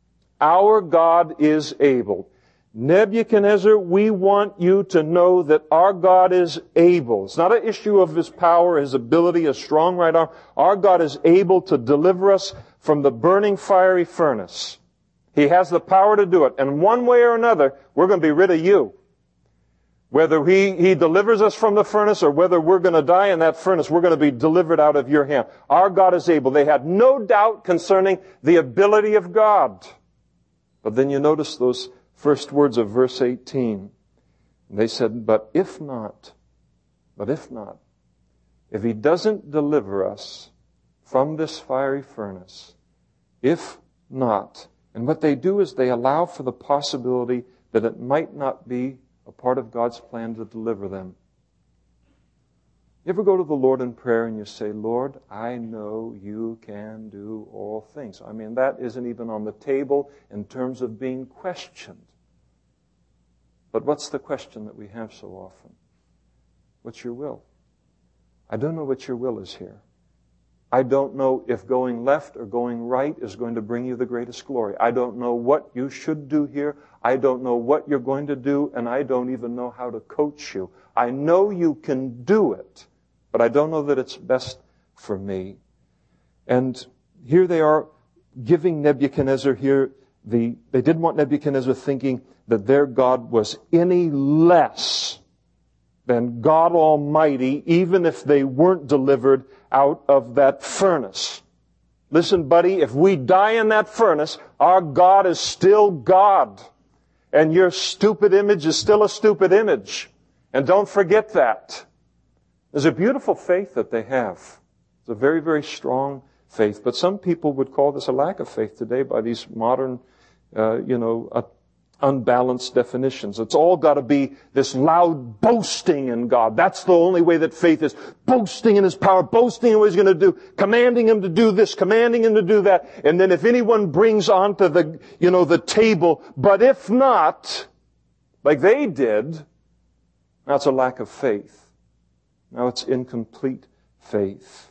Our God is able. Nebuchadnezzar, we want you to know that our God is able. It's not an issue of His power, His ability, His strong right arm. Our God is able to deliver us from the burning fiery furnace. He has the power to do it. And one way or another, we're going to be rid of you. Whether He delivers us from the furnace or whether we're going to die in that furnace, we're going to be delivered out of your hand. Our God is able. They had no doubt concerning the ability of God. But then you notice those first words of verse 18. They said, but if not, if He doesn't deliver us from this fiery furnace, if not, and what they do is they allow for the possibility that it might not be a part of God's plan to deliver them. You ever go to the Lord in prayer and you say, Lord, I know you can do all things. That isn't even on the table in terms of being questioned. But what's the question that we have so often? What's your will? I don't know what your will is here. I don't know if going left or going right is going to bring you the greatest glory. I don't know what you should do here. I don't know what you're going to do, and I don't even know how to coach you. I know you can do it, but I don't know that it's best for me. And here they are giving Nebuchadnezzar here they didn't want Nebuchadnezzar thinking that their God was any less than God Almighty, even if they weren't delivered out of that furnace. Listen, buddy, if we die in that furnace, our God is still God. And your stupid image is still a stupid image. And don't forget that. There's a beautiful faith that they have. It's a very, very strong faith. But some people would call this a lack of faith today by these modern, unbalanced definitions. It's all got to be this loud boasting in God. That's the only way that faith is. Boasting in His power, boasting in what He's going to do, commanding Him to do this, commanding Him to do that. And then if anyone brings onto the table, but if not, like they did, that's a lack of faith. Now it's incomplete faith.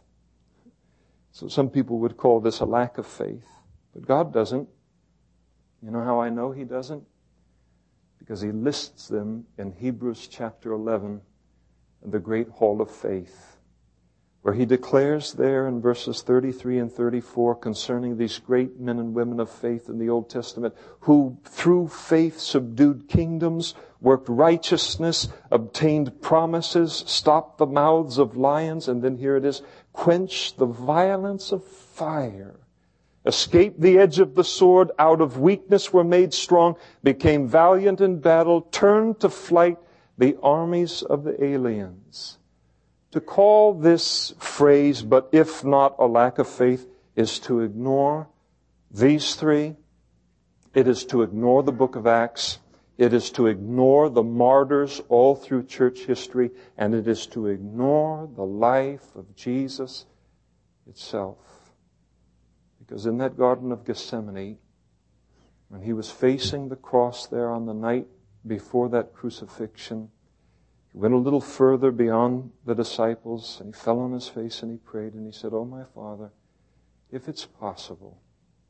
So some people would call this a lack of faith. But God doesn't. You know how I know He doesn't? Because He lists them in Hebrews chapter 11, in the great hall of faith, where He declares there in verses 33 and 34 concerning these great men and women of faith in the Old Testament, who through faith subdued kingdoms, worked righteousness, obtained promises, stopped the mouths of lions, and then here it is, quenched the violence of fire, escaped the edge of the sword, out of weakness were made strong, became valiant in battle, turned to flight the armies of the aliens. To call this phrase, but if not a lack of faith, is to ignore these three. It is to ignore the book of Acts. It is to ignore the martyrs all through church history. And it is to ignore the life of Jesus itself. Because in that Garden of Gethsemane, when He was facing the cross there on the night before that crucifixion, He went a little further beyond the disciples, and He fell on His face and He prayed, and He said, "Oh, my Father, if it's possible,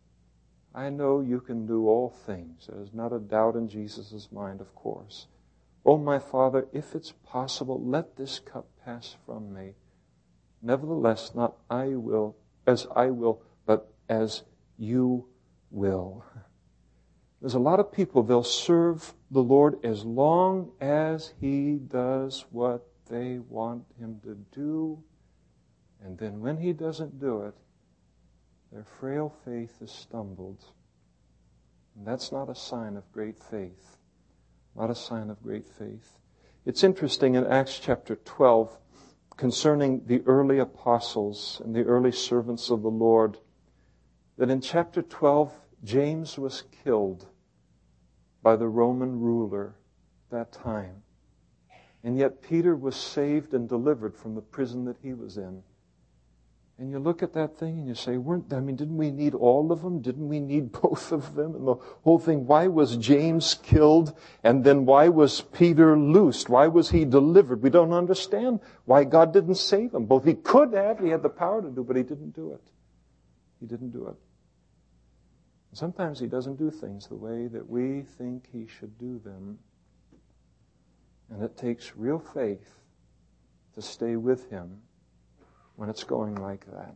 I know You can do all things." There's not a doubt in Jesus' mind, of course. "Oh, my Father, if it's possible, let this cup pass from me. Nevertheless, not I will, but as You will." There's a lot of people, they'll serve the Lord as long as He does what they want Him to do. And then when He doesn't do it, their frail faith is stumbled. And that's not a sign of great faith. Not a sign of great faith. It's interesting in Acts chapter 12, concerning the early apostles and the early servants of the Lord, that in chapter 12, James was killed by the Roman ruler at that time. And yet Peter was saved and delivered from the prison that he was in. And you look at that thing and you say, didn't we need all of them? Didn't we need both of them? And the whole thing, why was James killed? And then why was Peter loosed? Why was he delivered? We don't understand why God didn't save him. Both He could have, He had the power to do, but He didn't do it. He didn't do it. Sometimes He doesn't do things the way that we think He should do them. And it takes real faith to stay with Him when it's going like that.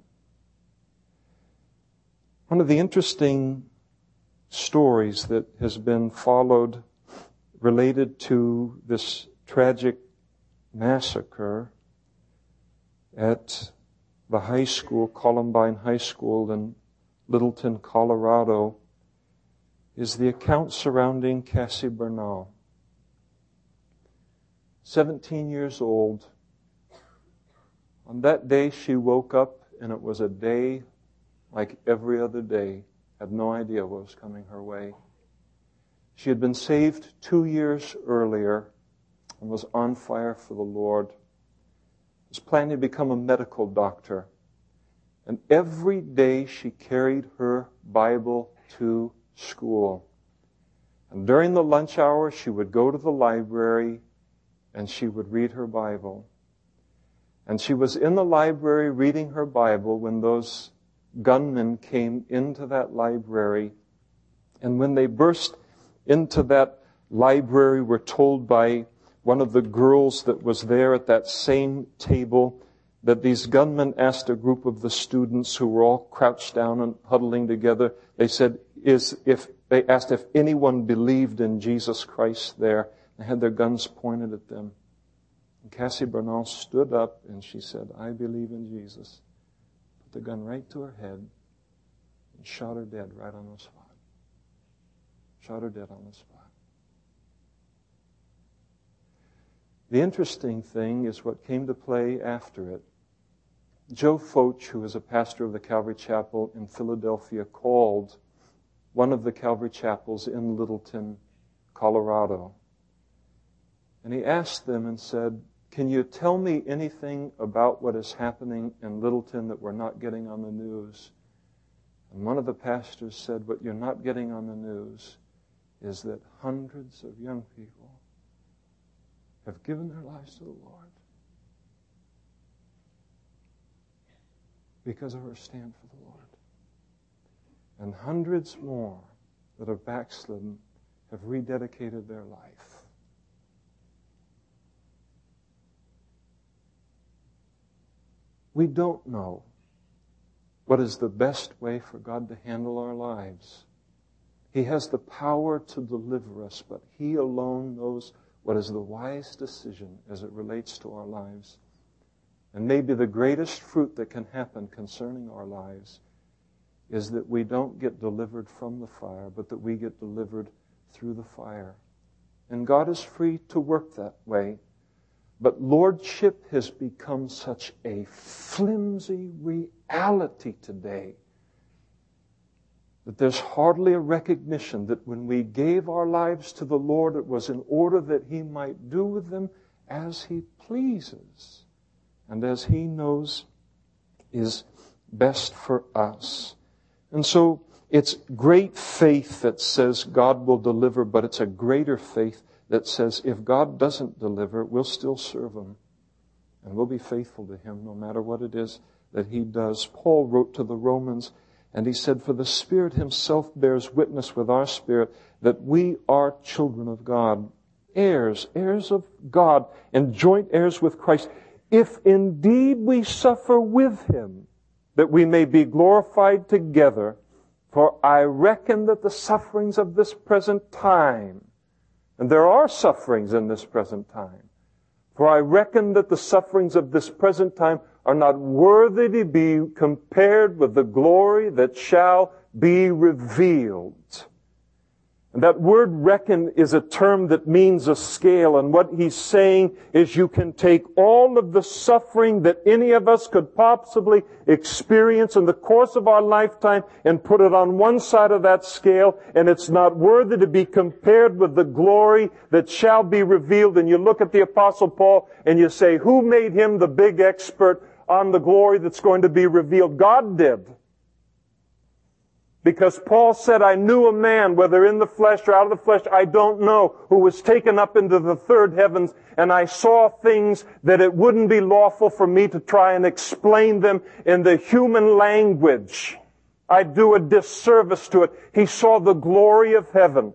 One of the interesting stories that has been followed related to this tragic massacre at the high school, Columbine High School in Littleton, Colorado, is the account surrounding Cassie Bernal. 17 years old. On that day she woke up and it was a day like every other day. Had no idea what was coming her way. She had been saved 2 years earlier and was on fire for the Lord. Was planning to become a medical doctor. And every day she carried her Bible to school. And during the lunch hour, she would go to the library and she would read her Bible. And she was in the library reading her Bible when those gunmen came into that library. And when they burst into that library, we're told by one of the girls that was there at that same table that these gunmen asked a group of the students who were all crouched down and huddling together, they asked if anyone believed in Jesus Christ there. They had their guns pointed at them. And Cassie Bernal stood up and she said, "I believe in Jesus." Put the gun right to her head and shot her dead right on the spot. Shot her dead on the spot. The interesting thing is what came to play after it. Joe Focht, who is a pastor of the Calvary Chapel in Philadelphia, called one of the Calvary Chapels in Littleton, Colorado. And he asked them and said, "Can you tell me anything about what is happening in Littleton that we're not getting on the news?" And one of the pastors said, "What you're not getting on the news is that hundreds of young people have given their lives to the Lord because of our stand for the Lord. And hundreds more that have backslidden have rededicated their life." We don't know what is the best way for God to handle our lives. He has the power to deliver us, but He alone knows what is the wise decision as it relates to our lives. And maybe the greatest fruit that can happen concerning our lives is that we don't get delivered from the fire, but that we get delivered through the fire. And God is free to work that way. But lordship has become such a flimsy reality today that there's hardly a recognition that when we gave our lives to the Lord, it was in order that He might do with them as He pleases and as He knows is best for us. And so it's great faith that says God will deliver, but it's a greater faith that says if God doesn't deliver, we'll still serve Him. And we'll be faithful to Him no matter what it is that He does. Paul wrote to the Romans, and he said, "For the Spirit Himself bears witness with our spirit that we are children of God, heirs of God, and joint heirs with Christ, if indeed we suffer with Him, that we may be glorified together. For I reckon that the sufferings of this present time," and there are sufferings in this present time, "for I reckon that the sufferings of this present time are not worthy to be compared with the glory that shall be revealed." And that word reckon is a term that means a scale. And what he's saying is you can take all of the suffering that any of us could possibly experience in the course of our lifetime and put it on one side of that scale, and it's not worthy to be compared with the glory that shall be revealed. And you look at the Apostle Paul and you say, who made him the big expert on the glory that's going to be revealed? God did. Because Paul said, "I knew a man, whether in the flesh or out of the flesh, I don't know, who was taken up into the third heavens, and I saw things that it wouldn't be lawful for me to try and explain them in the human language. I'd do a disservice to it." He saw the glory of heaven.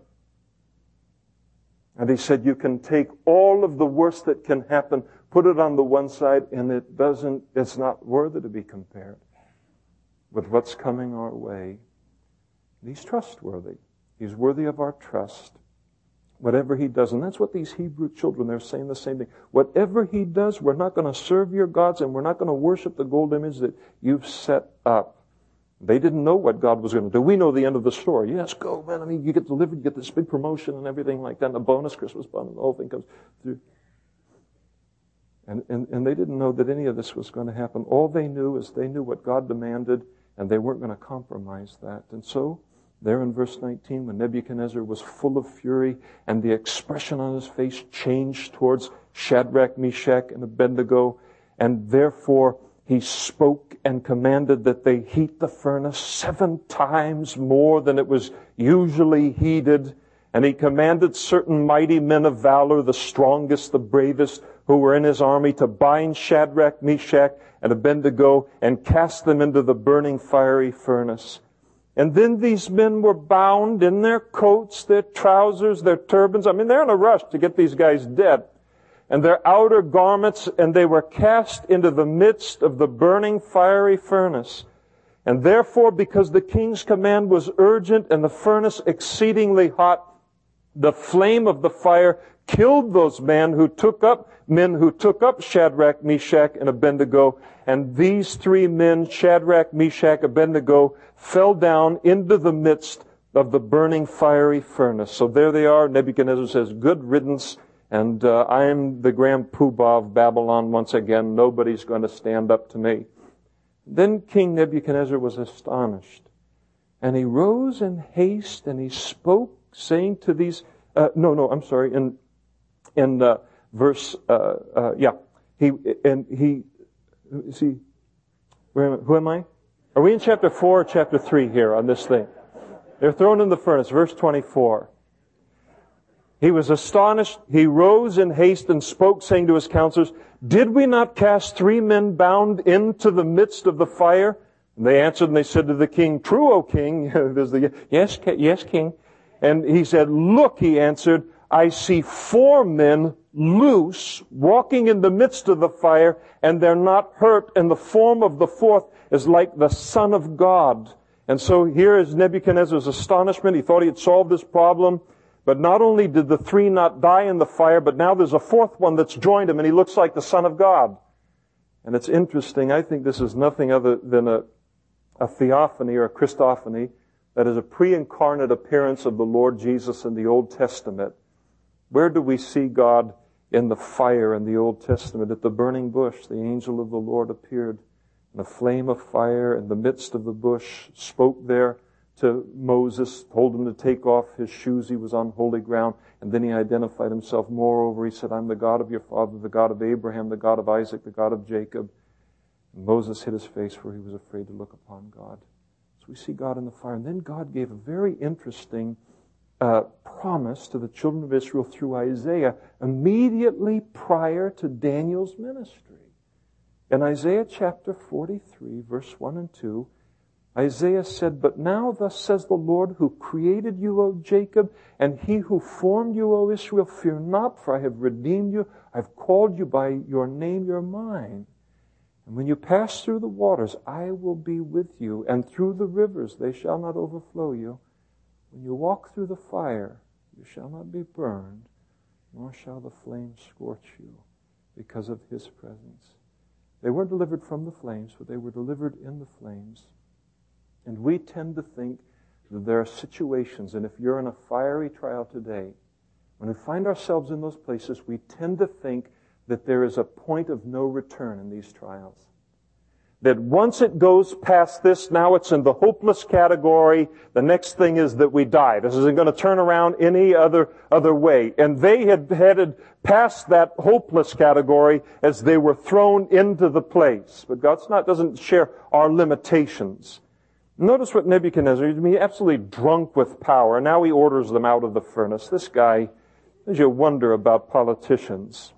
And he said, you can take all of the worst that can happen, put it on the one side, and it's not worthy to be compared with what's coming our way. He's trustworthy. He's worthy of our trust. Whatever He does. And that's what these Hebrew children, they're saying the same thing. Whatever He does, we're not going to serve your gods and we're not going to worship the gold image that you've set up. They didn't know what God was going to do. We know the end of the story. Yes, go, man. I mean, you get delivered, you get this big promotion and everything like that, and a bonus, Christmas bonus, the whole thing comes through. And they didn't know that any of this was going to happen. All they knew is they knew what God demanded, and they weren't going to compromise that. And so, there in verse 19, when Nebuchadnezzar was full of fury and the expression on his face changed towards Shadrach, Meshach, and Abednego, and therefore he spoke and commanded that they heat the furnace 7 times more than it was usually heated. And he commanded certain mighty men of valor, the strongest, the bravest, who were in his army, to bind Shadrach, Meshach, and Abednego and cast them into the burning fiery furnace. And then these men were bound in their coats, their trousers, their turbans. I mean, they're in a rush to get these guys dead. And their outer garments, and they were cast into the midst of the burning fiery furnace. And therefore, because the king's command was urgent and the furnace exceedingly hot, the flame of the fire killed those men who took up Shadrach, Meshach, and Abednego. And these 3 men, Shadrach, Meshach, Abednego, fell down into the midst of the burning fiery furnace. So there they are. Nebuchadnezzar says, good riddance. And I am the grand poobah of Babylon once again. Nobody's going to stand up to me. Then King Nebuchadnezzar was astonished. And he rose in haste and he spoke, saying to these... in verse... Who am I? Are we in chapter 4 or chapter 3 here on this thing? They're thrown in the furnace. Verse 24. He was astonished. He rose in haste and spoke, saying to his counselors, "Did we not cast 3 men bound into the midst of the fire?" And they answered and they said to the king, "True, O king." Yes, king. And he said, "Look," he answered, "I see 4 men loose, walking in the midst of the fire, and they're not hurt, and the form of the 4th is like the Son of God." And so here is Nebuchadnezzar's astonishment. He thought he had solved this problem. But not only did the 3 not die in the fire, but now there's a 4th one that's joined him, and he looks like the Son of God. And it's interesting. I think this is nothing other than a theophany or a Christophany, that is a pre-incarnate appearance of the Lord Jesus in the Old Testament. Where do we see God in the fire in the Old Testament? At the burning bush, the angel of the Lord appeared in a flame of fire in the midst of the bush, spoke there to Moses, told him to take off his shoes. He was on holy ground. And then he identified himself. Moreover, he said, "I'm the God of your father, the God of Abraham, the God of Isaac, the God of Jacob." And Moses hid his face, for he was afraid to look upon God. So we see God in the fire. And then God gave a very interesting promise to the children of Israel through Isaiah immediately prior to Daniel's ministry. In Isaiah chapter 43, verse 1 and 2, Isaiah said, "But now thus says the Lord, who created you, O Jacob, and he who formed you, O Israel, fear not, for I have redeemed you. I have called you by your name, you're mine. And when you pass through the waters, I will be with you, and through the rivers, they shall not overflow you. When you walk through the fire, you shall not be burned, nor shall the flames scorch you, because of his presence." They weren't delivered from the flames, but they were delivered in the flames. And we tend to think that there are situations, and if you're in a fiery trial today, when we find ourselves in those places, we tend to think that there is a point of no return in these trials. That once it goes past this, now it's in the hopeless category. The next thing is that we die. This isn't going to turn around any other way. And they had headed past that hopeless category as they were thrown into the place. But God doesn't share our limitations. Notice what Nebuchadnezzar, he's absolutely drunk with power. Now he orders them out of the furnace. This guy, as you wonder about politicians.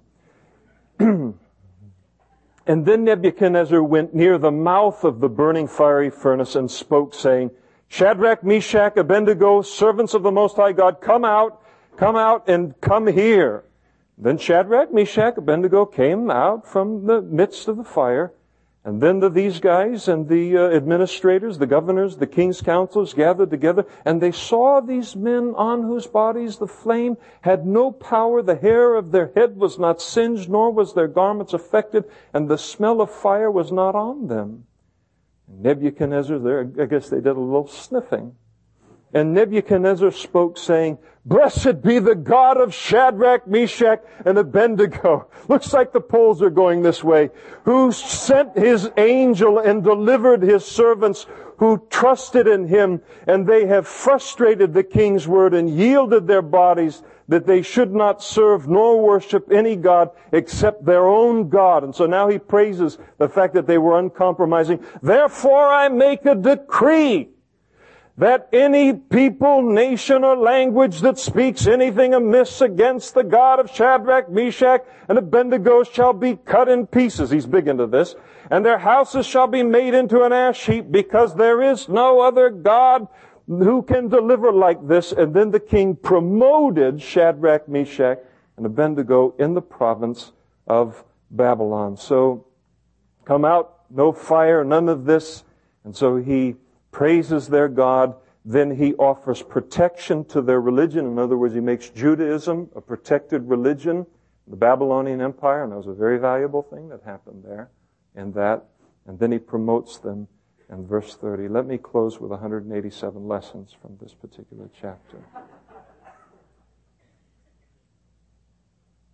And then Nebuchadnezzar went near the mouth of the burning fiery furnace and spoke, saying, "Shadrach, Meshach, Abednego, servants of the Most High God, come out, and come here." Then Shadrach, Meshach, Abednego came out from the midst of the fire. And then these guys and the administrators, the governors, the king's counselors gathered together, and they saw these men on whose bodies the flame had no power. The hair of their head was not singed, nor was their garments affected, and the smell of fire was not on them. And Nebuchadnezzar, I guess they did a little sniffing. And Nebuchadnezzar spoke, saying, "Blessed be the God of Shadrach, Meshach, and Abednego." Looks like the polls are going this way. "Who sent his angel and delivered his servants who trusted in him, and they have frustrated the king's word and yielded their bodies that they should not serve nor worship any god except their own God." And so now he praises the fact that they were uncompromising. "Therefore I make a decree that any people, nation, or language that speaks anything amiss against the God of Shadrach, Meshach, and Abednego shall be cut in pieces." He's big into this. "And their houses shall be made into an ash heap, because there is no other God who can deliver like this." And then the king promoted Shadrach, Meshach, and Abednego in the province of Babylon. So, come out, no fire, none of this. And so he praises their God. Then he offers protection to their religion. In other words, he makes Judaism a protected religion. The Babylonian Empire, and that was a very valuable thing that happened there in that. And then he promotes them in verse 30. Let me close with 187 lessons from this particular chapter.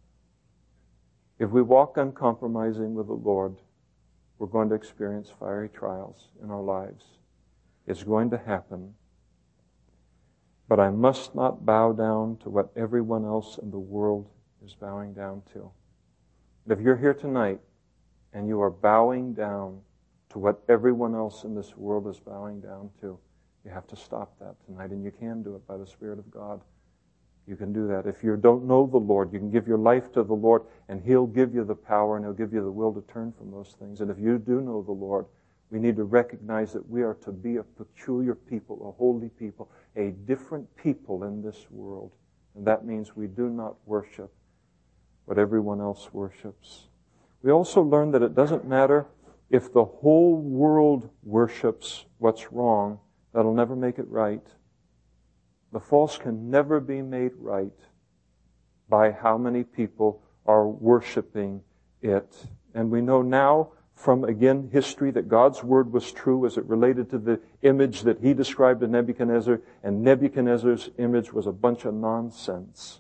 If we walk uncompromising with the Lord, we're going to experience fiery trials in our lives. It's going to happen. But I must not bow down to what everyone else in the world is bowing down to. If you're here tonight and you are bowing down to what everyone else in this world is bowing down to, you have to stop that tonight, and you can do it by the Spirit of God. You can do that. If you don't know the Lord, you can give your life to the Lord, and He'll give you the power and He'll give you the will to turn from those things. And if you do know the Lord, we need to recognize that we are to be a peculiar people, a holy people, a different people in this world. And that means we do not worship what everyone else worships. We also learn that it doesn't matter if the whole world worships what's wrong, that'll never make it right. The false can never be made right by how many people are worshiping it. And we know now from, again, history that God's word was true as it related to the image that He described to Nebuchadnezzar, and Nebuchadnezzar's image was a bunch of nonsense.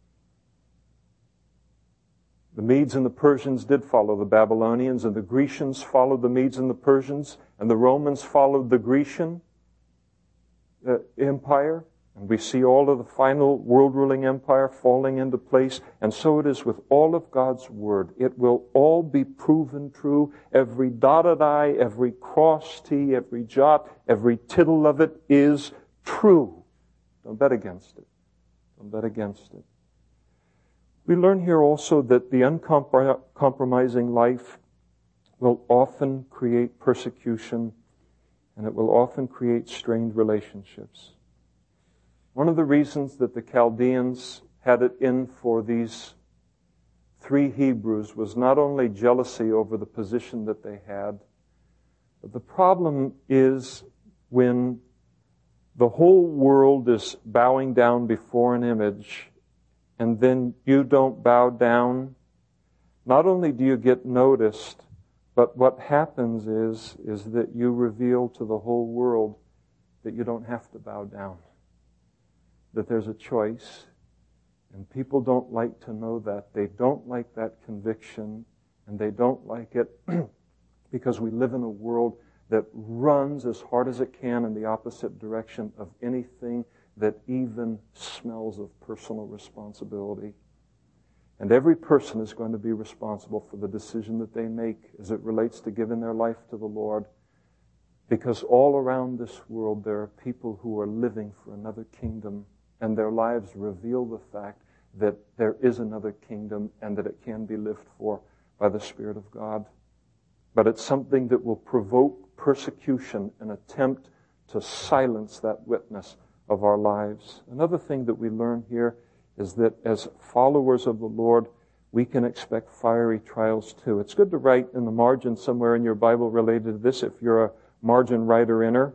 The Medes and the Persians did follow the Babylonians, and the Grecians followed the Medes and the Persians, and the Romans followed the Grecian empire. And we see all of the final world-ruling empire falling into place. And so it is with all of God's Word. It will all be proven true. Every dotted I, every crossed T, every jot, every tittle of it is true. Don't bet against it. Don't bet against it. We learn here also that the uncompromising life will often create persecution, and it will often create strained relationships. One of the reasons that the Chaldeans had it in for these 3 Hebrews was not only jealousy over the position that they had, but the problem is when the whole world is bowing down before an image and then you don't bow down, not only do you get noticed, but what happens is that you reveal to the whole world that you don't have to bow down. That there's a choice, and people don't like to know that. They don't like that conviction, and they don't like it because we live in a world that runs as hard as it can in the opposite direction of anything that even smells of personal responsibility. And every person is going to be responsible for the decision that they make as it relates to giving their life to the Lord. Because all around this world there are people who are living for another kingdom, and their lives reveal the fact that there is another kingdom and that it can be lived for by the Spirit of God. But it's something that will provoke persecution and attempt to silence that witness of our lives. Another thing that we learn here is that as followers of the Lord, we can expect fiery trials too. It's good to write in the margin somewhere in your Bible related to this if you're a margin writer-inner.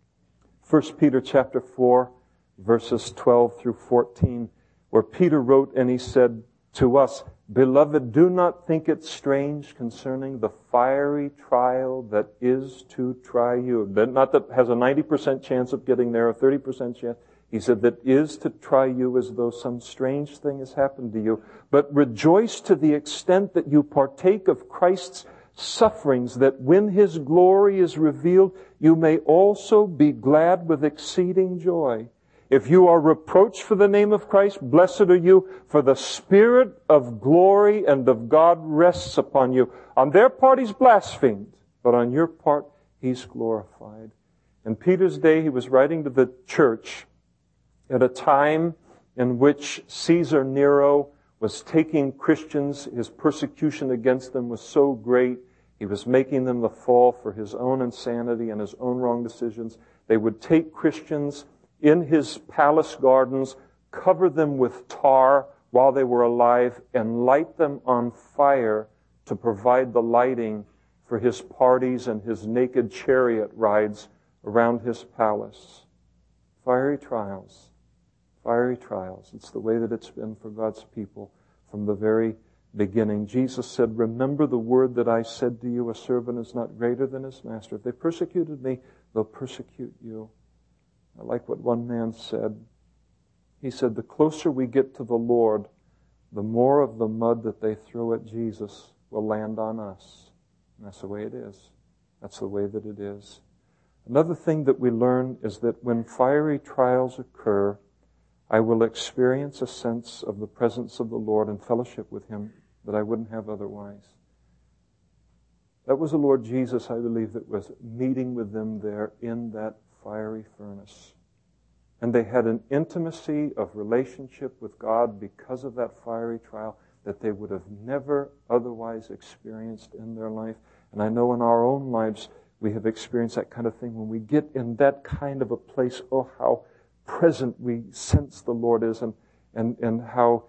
1 Peter chapter 4, verses 12 through 14, where Peter wrote and he said to us, "Beloved, do not think it strange concerning the fiery trial that is to try you." Not that has a 90% chance of getting there, a 30% chance. He said that is to try you as though some strange thing has happened to you. But rejoice to the extent that you partake of Christ's sufferings, that when His glory is revealed, you may also be glad with exceeding joy. If you are reproached for the name of Christ, blessed are you, for the Spirit of glory and of God rests upon you. On their part He's blasphemed, but on your part He's glorified. In Peter's day, he was writing to the church at a time in which Caesar Nero was taking Christians. His persecution against them was so great, he was making them the fall for his own insanity and his own wrong decisions. They would take Christians in his palace gardens, cover them with tar while they were alive, and light them on fire to provide the lighting for his parties and his naked chariot rides around his palace. Fiery trials. Fiery trials. It's the way that it's been for God's people from the very beginning. Jesus said, "Remember the word that I said to you, a servant is not greater than his master. If they persecuted me, they'll persecute you." I like what one man said. He said, the closer we get to the Lord, the more of the mud that they throw at Jesus will land on us. And that's the way it is. That's the way that it is. Another thing that we learn is that when fiery trials occur, I will experience a sense of the presence of the Lord and fellowship with Him that I wouldn't have otherwise. That was the Lord Jesus, I believe, that was meeting with them there in that fiery furnace. And they had an intimacy of relationship with God because of that fiery trial that they would have never otherwise experienced in their life. And I know in our own lives we have experienced that kind of thing. When we get in that kind of a place, oh, how present we sense the Lord is, and how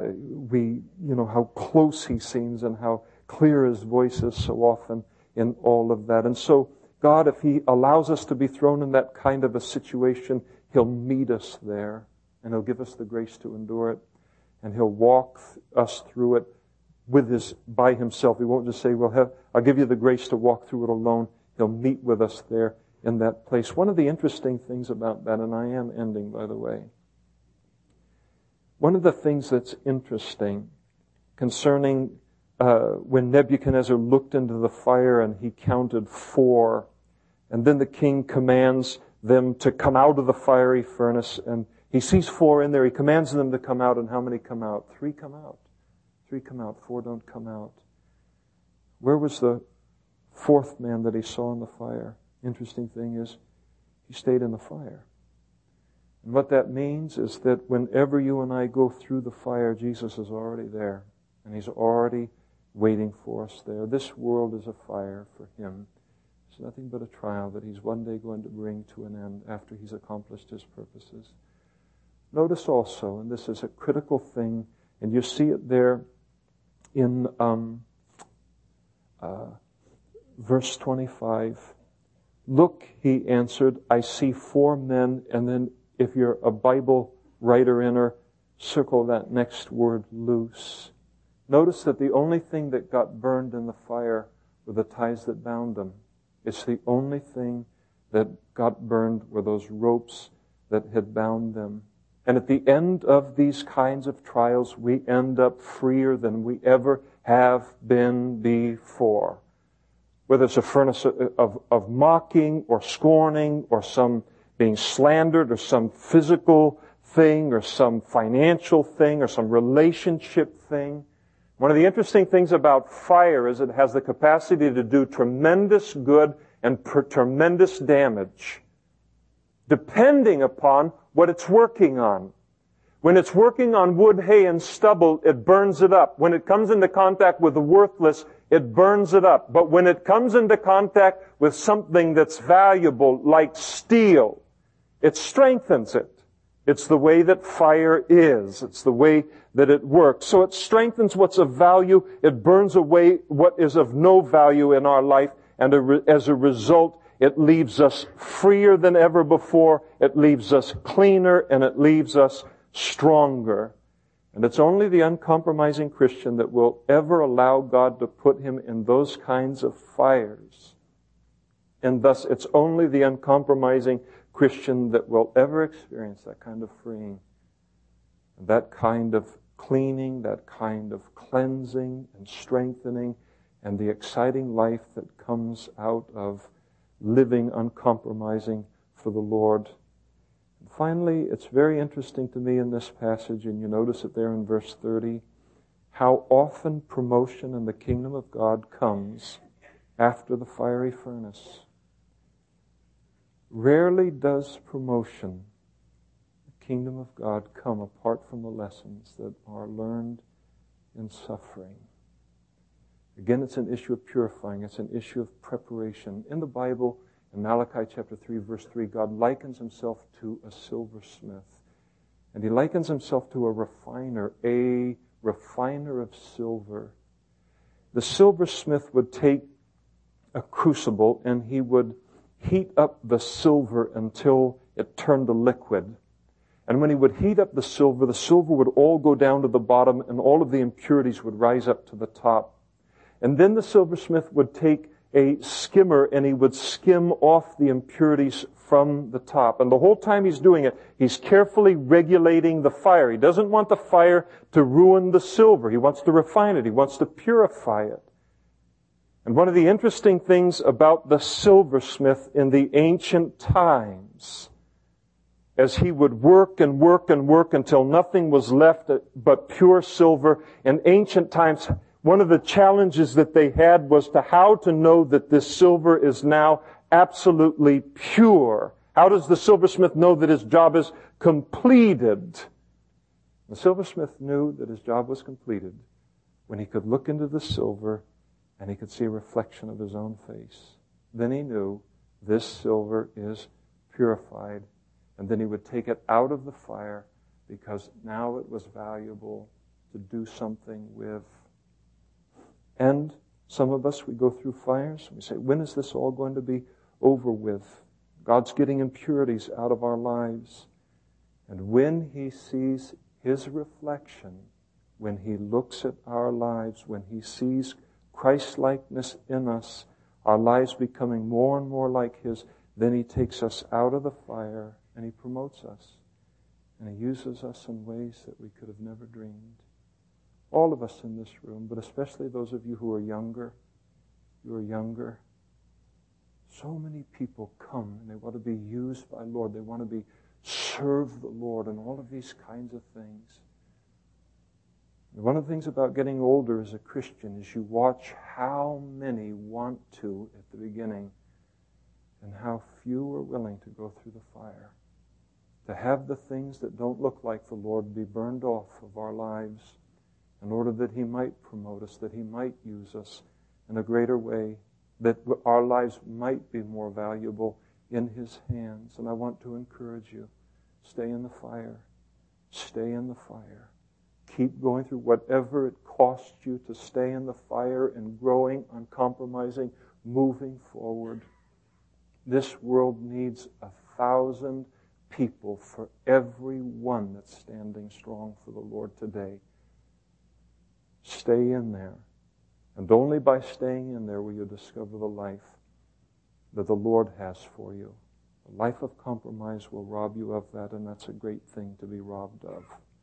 how close He seems and how clear His voice is so often in all of that. And so God, if He allows us to be thrown in that kind of a situation, He'll meet us there, and He'll give us the grace to endure it, and He'll walk us through it by Himself. He won't just say, well, I'll give you the grace to walk through it alone. He'll meet with us there in that place. One of the interesting things about that, and I am ending, by the way, one of the things that's interesting concerning when Nebuchadnezzar looked into the fire and he counted 4, and then the king commands them to come out of the fiery furnace, and he sees 4 in there. He commands them to come out, and how many come out? 3 come out. 3 come out. 4 don't come out. Where was the 4th man that he saw in the fire? Interesting thing is, he stayed in the fire. And what that means is that whenever you and I go through the fire, Jesus is already there, and He's already waiting for us there. This world is a fire for Him. It's nothing but a trial that He's one day going to bring to an end after He's accomplished His purposes. Notice also, and this is a critical thing, and you see it there in verse 25. Look, he answered, I see 4 men, and then if you're a Bible writer-inner, circle that next word, loose. Notice that the only thing that got burned in the fire were the ties that bound them. It's the only thing that got burned were those ropes that had bound them. And at the end of these kinds of trials, we end up freer than we ever have been before. Whether it's a furnace of mocking or scorning or some being slandered or some physical thing or some financial thing or some relationship thing. One of the interesting things about fire is it has the capacity to do tremendous good and tremendous damage, depending upon what it's working on. When it's working on wood, hay, and stubble, it burns it up. When it comes into contact with the worthless, it burns it up. But when it comes into contact with something that's valuable, like steel, it strengthens it. It's the way that fire is. It's the way that it works. So it strengthens what's of value. It burns away what is of no value in our life. And as a result, it leaves us freer than ever before. It leaves us cleaner, and it leaves us stronger. And it's only the uncompromising Christian that will ever allow God to put him in those kinds of fires. And thus, it's only the uncompromising Christian that will ever experience that kind of freeing, that kind of cleaning, that kind of cleansing and strengthening, and the exciting life that comes out of living uncompromising for the Lord. And finally, it's very interesting to me in this passage, and you notice it there in verse 30, how often promotion in the kingdom of God comes after the fiery furnace. Rarely does promotion in the kingdom of God come apart from the lessons that are learned in suffering. Again, it's an issue of purifying. It's an issue of preparation. In the Bible, in Malachi chapter 3, verse 3, God likens Himself to a silversmith. And He likens Himself to a refiner of silver. The silversmith would take a crucible and he would heat up the silver until it turned to liquid. And when he would heat up the silver would all go down to the bottom and all of the impurities would rise up to the top. And then the silversmith would take a skimmer and he would skim off the impurities from the top. And the whole time he's doing it, he's carefully regulating the fire. He doesn't want the fire to ruin the silver. He wants to refine it. He wants to purify it. And one of the interesting things about the silversmith in the ancient times, as he would work and work and work until nothing was left but pure silver, in ancient times, one of the challenges that they had was to how to know that this silver is now absolutely pure. How does the silversmith know that his job is completed? The silversmith knew that his job was completed when he could look into the silver and he could see a reflection of his own face. Then he knew this silver is purified. And then he would take it out of the fire because now it was valuable to do something with. And some of us, we go through fires. We say, when is this all going to be over with? God's getting impurities out of our lives. And when he sees his reflection, when he looks at our lives, when he sees Christ-likeness in us, our lives becoming more and more like his, then he takes us out of the fire and he promotes us. And he uses us in ways that we could have never dreamed. All of us in this room, but especially those of you who are younger, so many people come and they want to be used by the Lord. They want to serve the Lord and all of these kinds of things. And one of the things about getting older as a Christian is you watch how many want to at the beginning and how few are willing to go through the fire. To have the things that don't look like the Lord be burned off of our lives in order that he might promote us, that he might use us in a greater way, that our lives might be more valuable in his hands. And I want to encourage you, stay in the fire. Stay in the fire. Keep going through whatever it costs you to stay in the fire and growing, uncompromising, moving forward. This world needs 1,000 people for every one that's standing strong for the Lord today. Stay in there. And only by staying in there will you discover the life that the Lord has for you. A life of compromise will rob you of that, and that's a great thing to be robbed of.